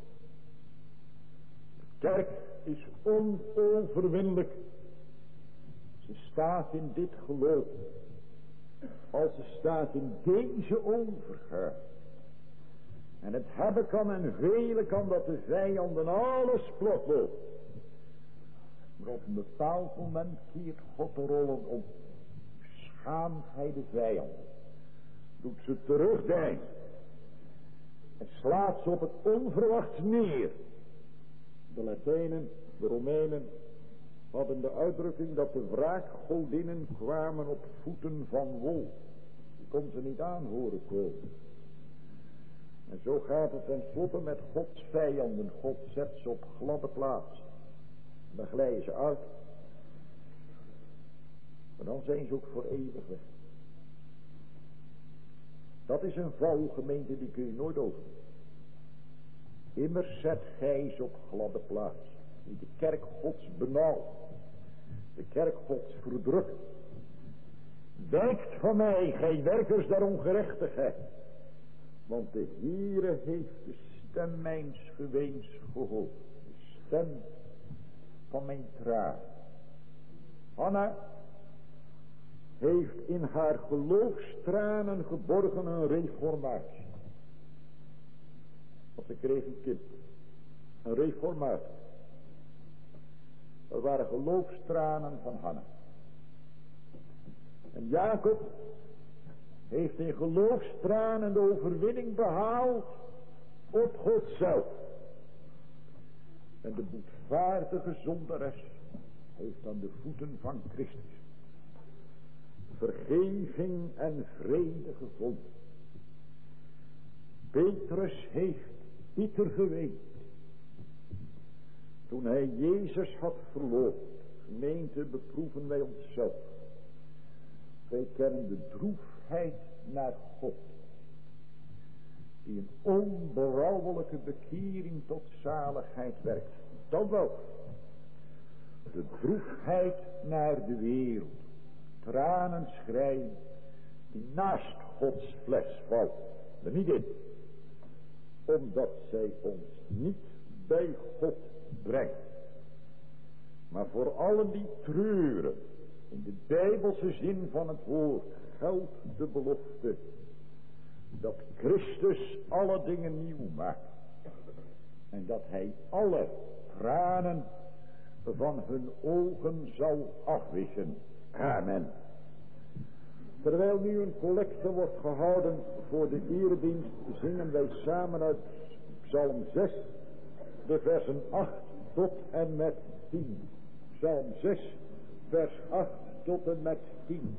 De kerk is onoverwinnelijk. Ze staat in dit geloof. Als ze staat in deze overgave. En het hebben kan en velen kan dat de vijanden alles plat loopt. Maar op een bepaald moment keert God de rollen om. Schaamt hij de vijanden. Doet ze terugdeinzen. En slaat ze op het onverwachts neer. De Latijnen, de Romeinen hadden de uitdrukking dat de wraakgodinnen kwamen op voeten van wol. Die kon ze niet aanhoren komen. En zo gaat het tenslotte met Gods vijanden. God zet ze op gladde plaats. En dan glijden ze uit. Maar dan zijn ze ook voor eeuwig weg. Dat is een val, gemeente, die kun je nooit over. Immers zet gij ze op gladde plaats. Die de kerk Gods benauwt. De kerk Gods verdrukt. Wijkt van mij, gij werkers der ongerechtigheid. Want de Heere heeft de stem mijns geweens gehoord. De stem van mijn traan. Hanna heeft in haar geloofstranen geborgen een reformatie. Want ze kreeg een kind. Een reformatie. Dat waren geloofstranen van Hanna. En Jacob heeft in geloofstranen de overwinning behaald op God zelf. En de boetvaardige zondares heeft aan de voeten van Christus vergeving en vrede gevonden. Petrus heeft bitter geweend toen hij Jezus had verloren. Gemeente, beproeven wij onszelf. Wij kennen de droefheid naar God, die een onberouwelijke bekering tot zaligheid werkt. Dat wel. De droefheid naar de wereld. Tranen schreien die naast Gods fles valt. Er niet in. Omdat zij ons niet bij God brengt. Maar voor allen die treuren, in de Bijbelse zin van het woord, geldt de belofte dat Christus alle dingen nieuw maakt. En dat hij alle tranen van hun ogen zal afwissen. Amen. Terwijl nu een collecte wordt gehouden voor de eredienst, zingen wij samen uit Psalm 6, de versen 8 tot en met 10. Psalm 6, vers 8 tot en met 10.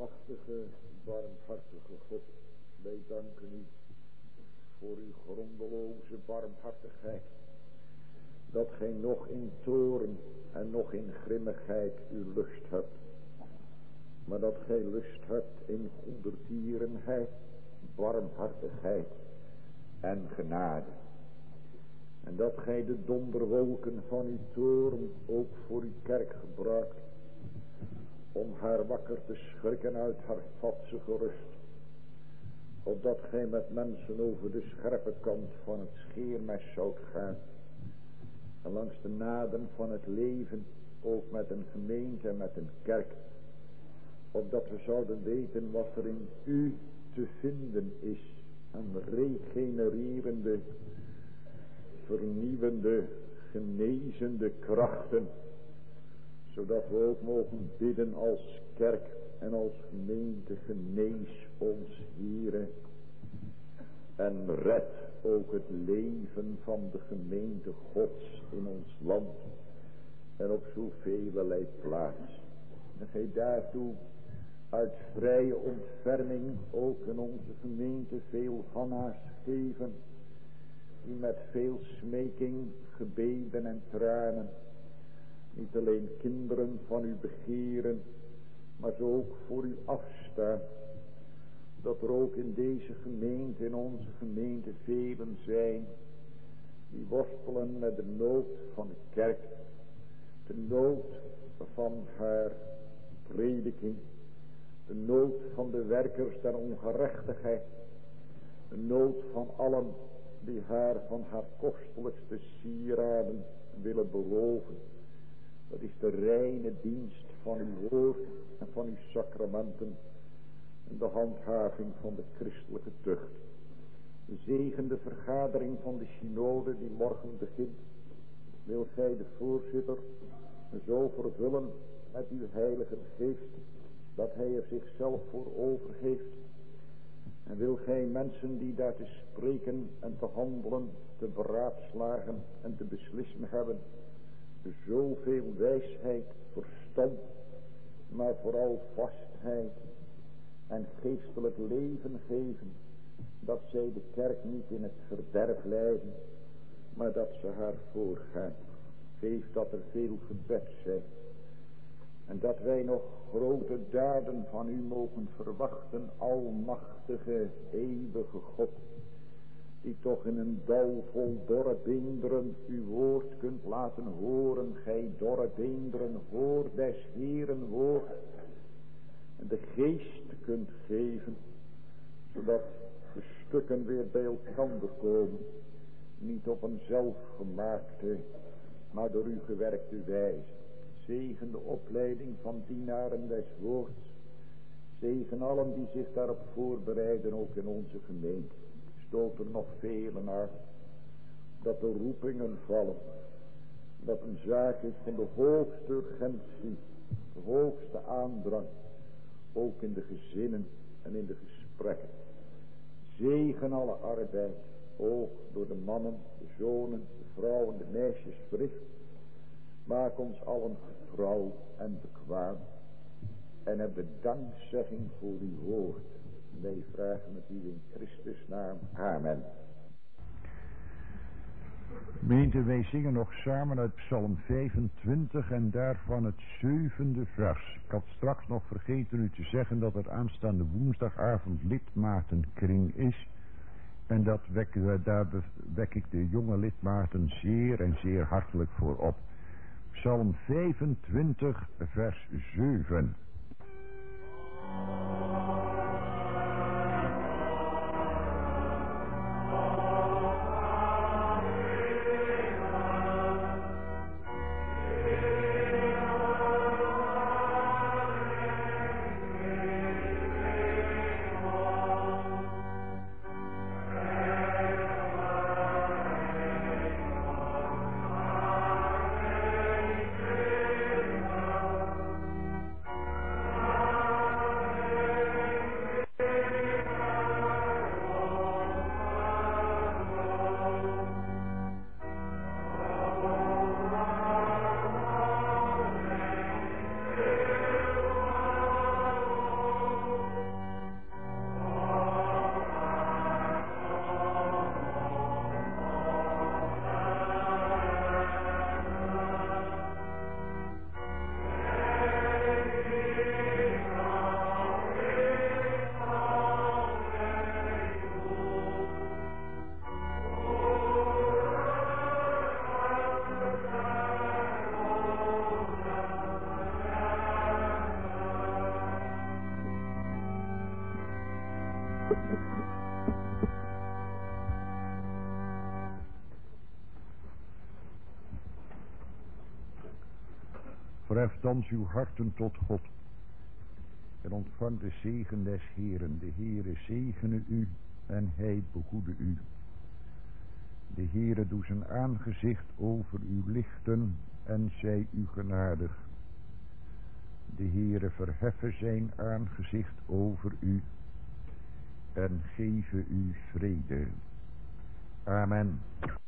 almachtige, barmhartige God, wij danken u voor uw grondeloze barmhartigheid, dat gij nog in toorn en nog in grimmigheid uw lust hebt, maar dat gij lust hebt in goedertierenheid, barmhartigheid en genade. En dat gij de donderwolken van uw toorn ook voor uw kerk gebruikt, om haar wakker te schrikken uit haar vatsige rust, opdat gij met mensen over de scherpe kant van het scheermes zoudt gaan, en langs de naden van het leven, ook met een gemeente en met een kerk, opdat we zouden weten wat er in u te vinden is, een regenererende, vernieuwende, genezende krachten, zodat we ook mogen bidden als kerk en als gemeente: genees ons, Heere, en red ook het leven van de gemeente Gods in ons land en op zoveelelei plaats. En gij daartoe uit vrije ontferming ook in onze gemeente veel Hanna's geven, die met veel smeking, gebeden en tranen niet alleen kinderen van u begeren, maar zo ook voor u afstaan, dat er ook in deze gemeente, in onze gemeente, velen zijn die worstelen met de nood van de kerk, de nood van haar prediking, de nood van de werkers der ongerechtigheid, de nood van allen die haar van haar kostelijkste sieraden willen beroven. Dat is de reine dienst van uw woord en van uw sacramenten en de handhaving van de christelijke tucht. De zegende vergadering van de synode die morgen begint, wil gij de voorzitter zo vervullen met uw heilige geest, dat hij er zichzelf voor overgeeft. En wil gij mensen die daar te spreken en te handelen, te beraadslagen en te beslissen hebben, zoveel wijsheid, verstand, maar vooral vastheid en geestelijk leven geven, dat zij de kerk niet in het verderf leiden, maar dat ze haar voorgaan. Geef dat er veel gebed zijn en dat wij nog grote daden van u mogen verwachten, almachtige, eeuwige God, die toch in een dal vol dorre beenderen uw woord kunt laten horen. Gij dorre beenderen, hoor des Heeren woord, en de geest kunt geven, zodat de stukken weer bij elkander komen, niet op een zelfgemaakte, maar door u gewerkte wijze. Zegen de opleiding van dienaren des woords, zegen allen die zich daarop voorbereiden, ook in onze gemeente. Stoot er nog velen uit, dat de roepingen vallen, dat een zaak is van de hoogste urgentie, de hoogste aandrang, ook in de gezinnen en in de gesprekken. Zegen alle arbeid, ook door de mannen, de zonen, de vrouwen, de meisjes verricht. Maak ons allen getrouw en bekwaam en heb de dankzegging voor uw woord. Wij vragen het u in Christus naam. Amen. Gemeente, wij zingen nog samen uit Psalm 25 en daarvan het 7e vers. Ik had straks nog vergeten u te zeggen dat er aanstaande woensdagavond lidmatenkring is. En daar wek ik de jonge lidmaten zeer en zeer hartelijk voor op. Psalm 25 vers 7. Verheft thans uw harten tot God en ontvang de zegen des Heeren. De Heere zegene u en hij begoede u. De Heere doe zijn aangezicht over u lichten en zij u genadig. De Heere verheffe zijn aangezicht over u en geven u vrede. Amen.